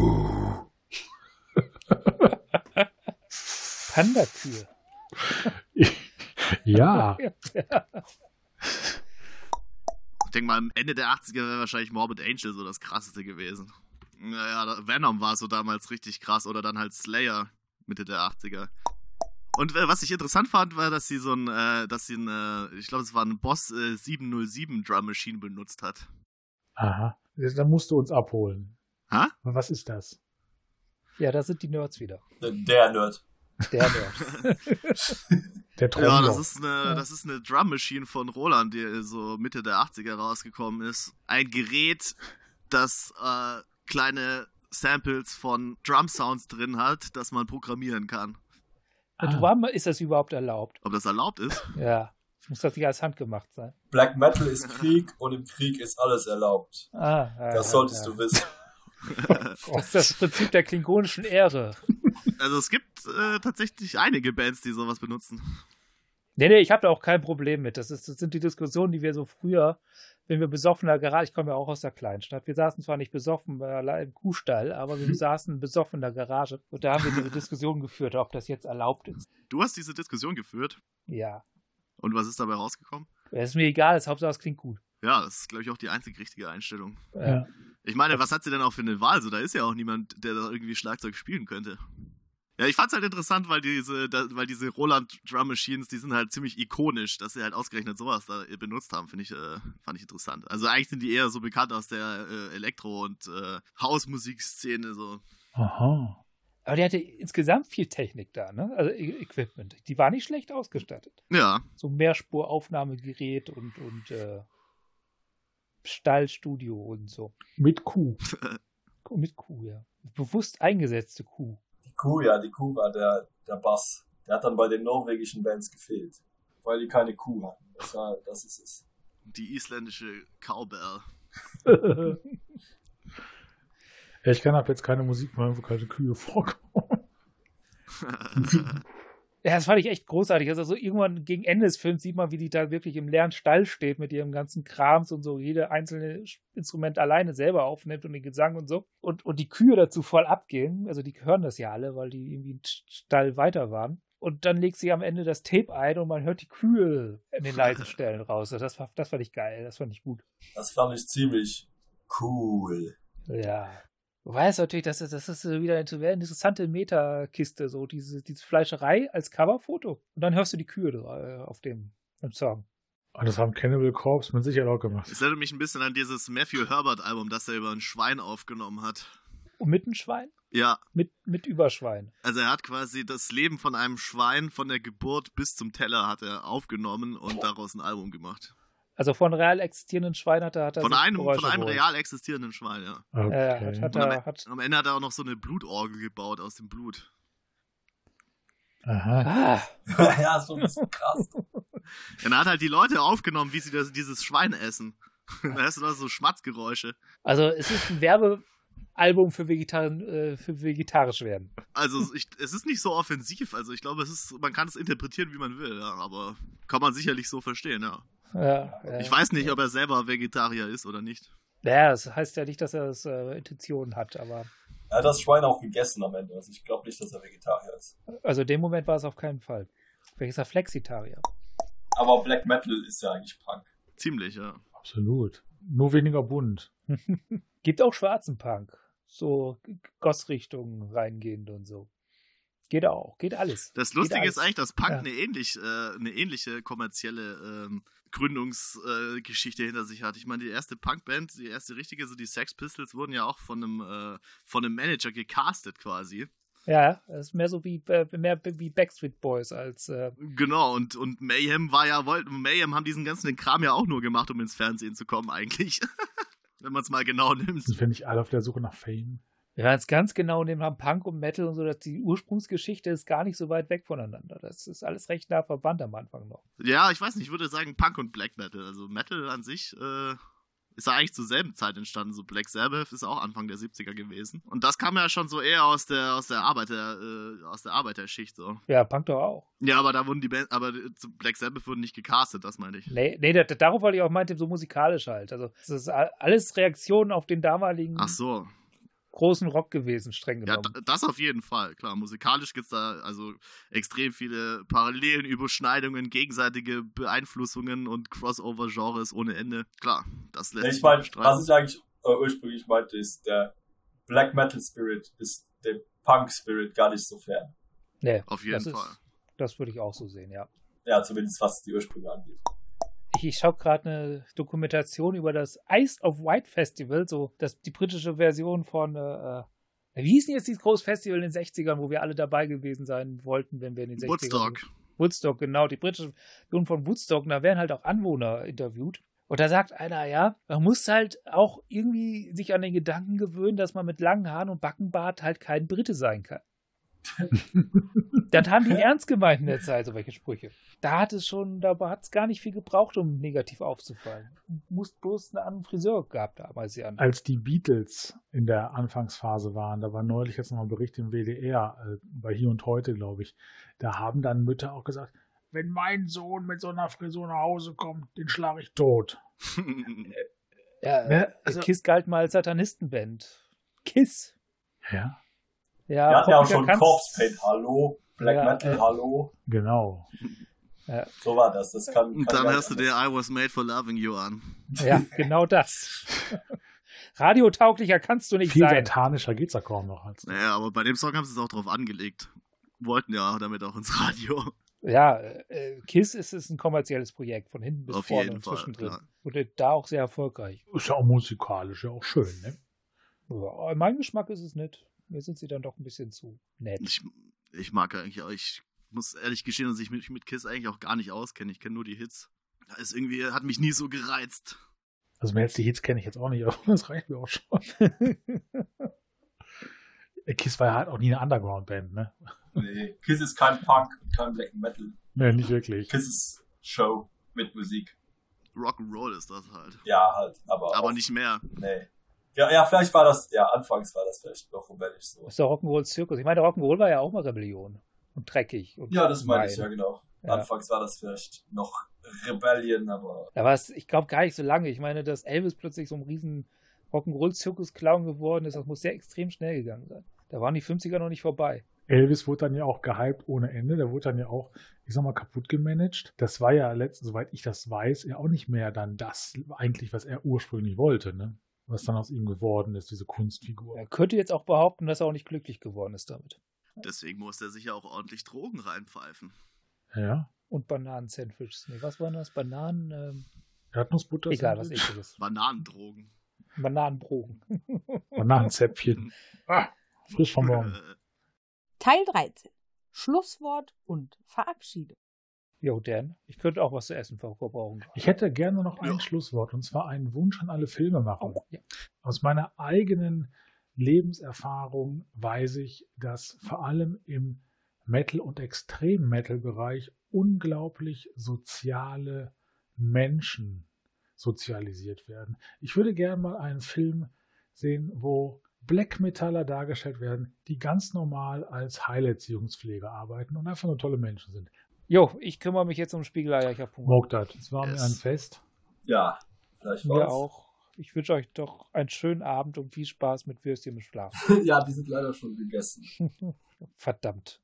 Panda-Kühe. ja. Ich denke mal, am Ende der achtziger wäre wahrscheinlich Morbid Angel so das krasseste gewesen. Naja, Venom war so damals richtig krass. Oder dann halt Slayer, Mitte der achtziger. Und äh, was ich interessant fand, war, dass sie so ein, äh, dass sie ein, äh, ich glaube, es war ein Boss äh, sieben null sieben Drum Machine benutzt hat. Aha. Dann musst du uns abholen. Ha? Was ist das? Ja, da sind die Nerds wieder. Der Nerd. Der Nerd. Der Trommler. Ja, das ist eine, das ist eine Drum Machine von Roland, die so Mitte der achtziger rausgekommen ist. Ein Gerät, das äh, kleine Samples von Drum Sounds drin hat, das man programmieren kann. Und Ah. wann ist das überhaupt erlaubt? Ob das erlaubt ist? Ja. Muss das nicht als handgemacht sein? Black Metal ist Krieg und im Krieg ist alles erlaubt. Ah, ja, Das ja, solltest ja. du wissen. Das ist das Prinzip der klingonischen Ehre. Also es gibt äh, tatsächlich einige Bands, die sowas benutzen. Nee, nee, ich habe da auch kein Problem mit. Das, ist, das sind die Diskussionen, die wir so früher, wenn wir besoffener Garage, ich komme ja auch aus der Kleinstadt, wir saßen zwar nicht besoffen äh, im Kuhstall, aber wir saßen besoffen in der Garage und da haben wir diese Diskussion geführt, ob das jetzt erlaubt ist. Du hast diese Diskussion geführt Ja. und was ist dabei rausgekommen? Es ist mir egal, das Hauptsache es klingt gut. Ja, das ist, glaube ich, auch die einzig richtige Einstellung. Ja. Ich meine, was hat sie denn auch für eine Wahl? So, da ist ja auch niemand, der da irgendwie Schlagzeug spielen könnte. Ja, ich fand's halt interessant, weil diese, da, weil diese Roland Drum Machines, die sind halt ziemlich ikonisch, dass sie halt ausgerechnet sowas da benutzt haben, finde ich, äh, fand ich interessant. Also eigentlich sind die eher so bekannt aus der äh, Elektro- und äh, Hausmusikszene, so. Aha. Aber die hatte insgesamt viel Technik da, ne? Also E- Equipment. Die war nicht schlecht ausgestattet. Ja, So Mehrspuraufnahmegerät und, und äh, Stallstudio und so. Mit Kuh. Mit Kuh, ja. Bewusst eingesetzte Kuh. Die Kuh, ja, die Kuh war der, der Bass. Der hat dann bei den norwegischen Bands gefehlt. Weil die keine Kuh hatten. Das war, das ist es. die isländische Cowbell. Ja, ich kann ab jetzt keine Musik machen, wo keine Kühe vorkommen. Ja, das fand ich echt großartig. Also so irgendwann gegen Ende des Films sieht man, wie die da wirklich im leeren Stall steht mit ihrem ganzen Krams und so jede einzelne Instrument alleine selber aufnimmt und den Gesang und so. Und, und die Kühe dazu voll abgehen. Also die hören das ja alle, weil die irgendwie im Stall weiter waren. Und dann legt sie am Ende das Tape ein und man hört die Kühe in den leisen Stellen raus. Das, war, das fand ich geil, das fand ich gut. Das fand ich ziemlich cool. Ja. Du weißt natürlich, das ist, das ist wieder eine interessante Metakiste, so diese, diese Fleischerei als Coverfoto. Und dann hörst du die Kühe äh, auf dem im Song. Und das haben Cannibal Corpse mit Sicherheit auch gemacht. Es erinnert mich ein bisschen an dieses Matthew Herbert-Album, das er über ein Schwein aufgenommen hat. Und mit einem Schwein? Ja, Mit, mit Überschwein. also er hat quasi das Leben von einem Schwein von der Geburt bis zum Teller hat er aufgenommen und daraus ein Album gemacht. Also von real existierenden Schweinen hat er, hat er Von sich einem, Geräusche von einem geholt. real existierenden Schwein, ja. Okay. Äh, hat, hat Und am, er, hat, am Ende hat er auch noch so eine Blutorgel gebaut aus dem Blut. Aha. ah, Ja, so ein bisschen krass. Und er hat halt die Leute aufgenommen, wie sie das, dieses Schwein essen. Da hast du da so Schmatzgeräusche. also es ist ein Werbealbum für, Vegetar äh, für vegetarisch werden. Also ich, es ist nicht so offensiv, also ich glaube, es ist, man kann es interpretieren, wie man will, ja, aber kann man sicherlich so verstehen, ja. Ja, ja. Ich weiß nicht, ob er selber Vegetarier ist oder nicht. Naja, das heißt ja nicht, dass er das äh, Intentionen hat, aber Er hat das Schwein auch gegessen am Ende. Also ich glaube nicht, dass er Vegetarier ist. also in dem Moment war es auf keinen Fall. Vielleicht ist er Flexitarier. Aber Black Metal ist ja eigentlich Punk. Ziemlich, ja. Absolut. Nur weniger bunt. Gibt auch schwarzen Punk. So Goss-Richtungen reingehend und so. Geht auch. Geht alles. Das Geht Lustige alles. ist eigentlich, dass Punk Ja. eine, ähnlich, äh, eine ähnliche kommerzielle ähm, Gründungsgeschichte äh, Geschichte hinter sich hat. Ich meine, die erste Punkband, die erste richtige, so die Sex Pistols, wurden ja auch von einem, äh, von einem Manager gecastet quasi. Ja, das ist mehr so wie, äh, mehr wie Backstreet Boys als äh, Genau, und, und Mayhem war ja, wollten, Mayhem haben diesen ganzen Kram ja auch nur gemacht, um ins Fernsehen zu kommen, eigentlich. Wenn man es mal genau nimmt. Sind wir nicht alle auf der Suche nach Fame? ja, jetzt ganz genau nehmen haben Punk und Metal und so, dass die Ursprungsgeschichte ist gar nicht so weit weg voneinander. Das ist alles recht nah verwandt am Anfang noch. Ja, ich weiß nicht, ich würde sagen Punk und Black Metal. Also Metal an sich äh, ist ja eigentlich zur selben Zeit entstanden. So Black Sabbath ist auch Anfang der siebziger gewesen. Und das kam ja schon so eher aus der aus der Arbeiter äh, aus der Arbeiterschicht so. Ja, Punk doch auch. Ja, aber da wurden die Band, aber zu Black Sabbath wurden nicht gecastet, das meine ich. Nee, nee da, darauf wollte ich auch meinte, so musikalisch halt. Also, das ist alles Reaktionen auf den damaligen Ach so. großen Rock gewesen, streng Ja, genommen. d- das auf jeden Fall, klar. Musikalisch gibt's da also extrem viele Parallelen, Überschneidungen, gegenseitige Beeinflussungen und Crossover-Genres ohne Ende. Klar, das lässt Ich sich meine, nicht bestreiten. was ich eigentlich äh, ursprünglich meinte, ist, der Black Metal Spirit ist dem Punk Spirit gar nicht so fern. Nee, Auf jeden das Fall. Ist, das würde ich auch so sehen, ja. Ja, zumindest was die Ursprünge angeht. Ich, ich schaue gerade eine Dokumentation über das Ice of Wight Festival, so das, die britische Version von, äh, wie hieß denn jetzt dieses große Festival in den sechzigern, wo wir alle dabei gewesen sein wollten, wenn wir in den sechzigern... Woodstock. Woodstock, genau, die britische Version von Woodstock, und da werden halt auch Anwohner interviewt. Und da sagt einer, ja, man muss halt auch irgendwie sich an den Gedanken gewöhnen, dass man mit langen Haaren und Backenbart halt kein Brite sein kann. Dann haben die ernst gemeint in der Zeit, so welche Sprüche. Da hat es schon, da hat es gar nicht viel gebraucht, um negativ aufzufallen. Du musst bloß einen anderen Friseur gehabt haben als die anderen. Als die Beatles in der Anfangsphase waren, da war neulich jetzt noch ein Bericht im W D R, äh, bei Hier und Heute, glaube ich, da haben dann Mütter auch gesagt, wenn mein Sohn mit so einer Frisur nach Hause kommt, den schlage ich tot. Ja, Ne, also- Kiss galt mal als Satanistenband. Kiss. Ja, Ja, Wir hatten ja auch Poppiger schon kann's- Corpse Paint, hallo. Black Ja, Metal, äh. hallo. genau. So war das. Das kann, Und kann dann gar hast du nicht dir I Was Made for Loving You an. Ja, genau das. Radiotauglicher kannst du nicht Viel sein. satanischer geht's ja kaum noch. Als Naja, aber bei dem Song haben sie es auch drauf angelegt. Wollten ja damit auch ins Radio. Ja, äh, Kiss ist, ist ein kommerzielles Projekt, von hinten bis Auf vorne jeden und Fall, zwischendrin. klar. Und da auch sehr erfolgreich. Ist ja auch musikalisch, ja auch schön, ne? Ja, mein Geschmack ist es nicht. Mir sind sie dann doch ein bisschen zu nett. Ich, ich mag eigentlich auch, ich muss ehrlich gestehen, dass ich mich mit Kiss eigentlich auch gar nicht auskenne. Ich kenne nur die Hits. Da ist irgendwie, hat mich nie so gereizt. Also mehr als die Hits kenne ich jetzt auch nicht, aber das reicht mir auch schon. Kiss war ja halt auch nie eine Underground-Band, ne? Nee, Kiss ist kein Punk, kein Black Metal. Ne, nicht wirklich. Kiss ist Show mit Musik. Rock'n'Roll ist das halt. Ja, halt, aber. Aber auch, nicht mehr. Nee. Ja, ja, vielleicht war das, ja, anfangs war das vielleicht noch rebellisch so. Das ist der Rock'n'Roll-Zirkus. Ich meine, Rock'n'Roll war ja auch mal Rebellion. Und dreckig. Und Ja, das meine ich, gemein. ja, genau. Ja. Anfangs war das vielleicht noch Rebellion, aber. Da war es, ich glaube, gar nicht so lange. Ich meine, dass Elvis plötzlich so ein riesen Rock'n'Roll-Zirkus-Clown geworden ist, das muss sehr extrem schnell gegangen sein. Da waren die fünfziger noch nicht vorbei. Elvis wurde dann ja auch gehypt ohne Ende. Der wurde dann ja auch, ich sag mal, kaputt gemanagt. Das war ja letztens, soweit ich das weiß, ja auch nicht mehr dann das eigentlich, was er ursprünglich wollte, ne? Was dann aus ihm geworden ist, diese Kunstfigur. Er könnte jetzt auch behaupten, dass er auch nicht glücklich geworden ist damit. Deswegen muss er sich ja auch ordentlich Drogen reinpfeifen. Ja. Und Bananen-Sandwiches. Nee, was waren das? Bananen, ähm, Erdnussbutter. egal, was Sandwich, ekliges. Bananendrogen. Bananenbrogen. Bananenzäpfchen. Ah, frisch vom Morgen. Äh, Teil dreizehn. Schlusswort und Verabschiedung. Jo, Dan, ich könnte auch was zu essen verbrauchen. Ich hätte gerne noch ein Ja. Schlusswort, und zwar einen Wunsch an alle Filmemacher. Oh, ja. Aus meiner eigenen Lebenserfahrung weiß ich, dass vor allem im Metal- und Extrem-Metal-Bereich unglaublich soziale Menschen sozialisiert werden. Ich würde gerne mal einen Film sehen, wo Black Metaller dargestellt werden, die ganz normal als Heilerziehungspfleger arbeiten und einfach nur tolle Menschen sind. Jo, ich kümmere mich jetzt um Spiegeleier. Ich habe Hunger. Mogdad, es war mir Yes. ein Fest. Ja, vielleicht Mir war's. auch. Ich wünsche euch doch einen schönen Abend und viel Spaß mit Würstchen mit Schlaf. Ja, die sind leider schon gegessen. Verdammt.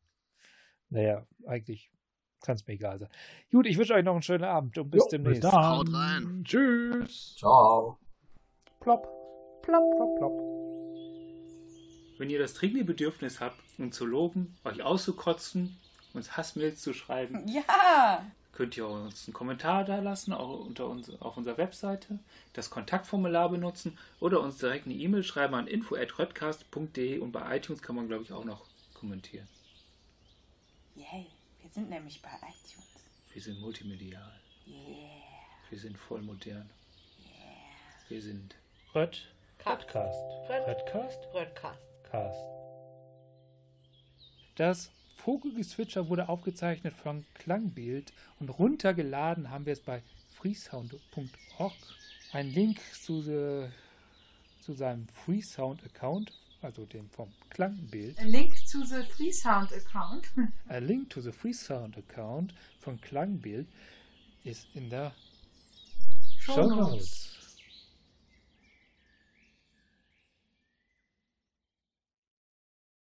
Naja, eigentlich kann es mir egal sein. Gut, ich wünsche euch noch einen schönen Abend und bis Jo, demnächst. Bis dann. Haut rein. Tschüss. Ciao. Plopp. Plopp, plopp, plopp. Wenn ihr das dringende Bedürfnis habt, uns zu loben, euch auszukotzen, uns Hassmails zu schreiben, Ja! könnt ihr uns einen Kommentar da lassen, auch unter uns, auf unserer Webseite, das Kontaktformular benutzen oder uns direkt eine E-Mail schreiben an info at redcast punkt de, und bei iTunes kann man, glaube ich, auch noch kommentieren. Yay, wir sind nämlich bei iTunes. Wir sind multimedial. Yeah. Wir sind voll modern. Yeah. Wir sind Red Redcast. Red- Redcast? Redcast. Cast. Das Vogelgezwitscher wurde aufgezeichnet von Klangbild und runtergeladen haben wir es bei freesound punkt org. Ein Link zu, the, zu seinem Freesound-Account, also dem vom Klangbild. A link to the Freesound account. A link to the Freesound-Account von Klangbild ist in der Show Show Notes. Notes.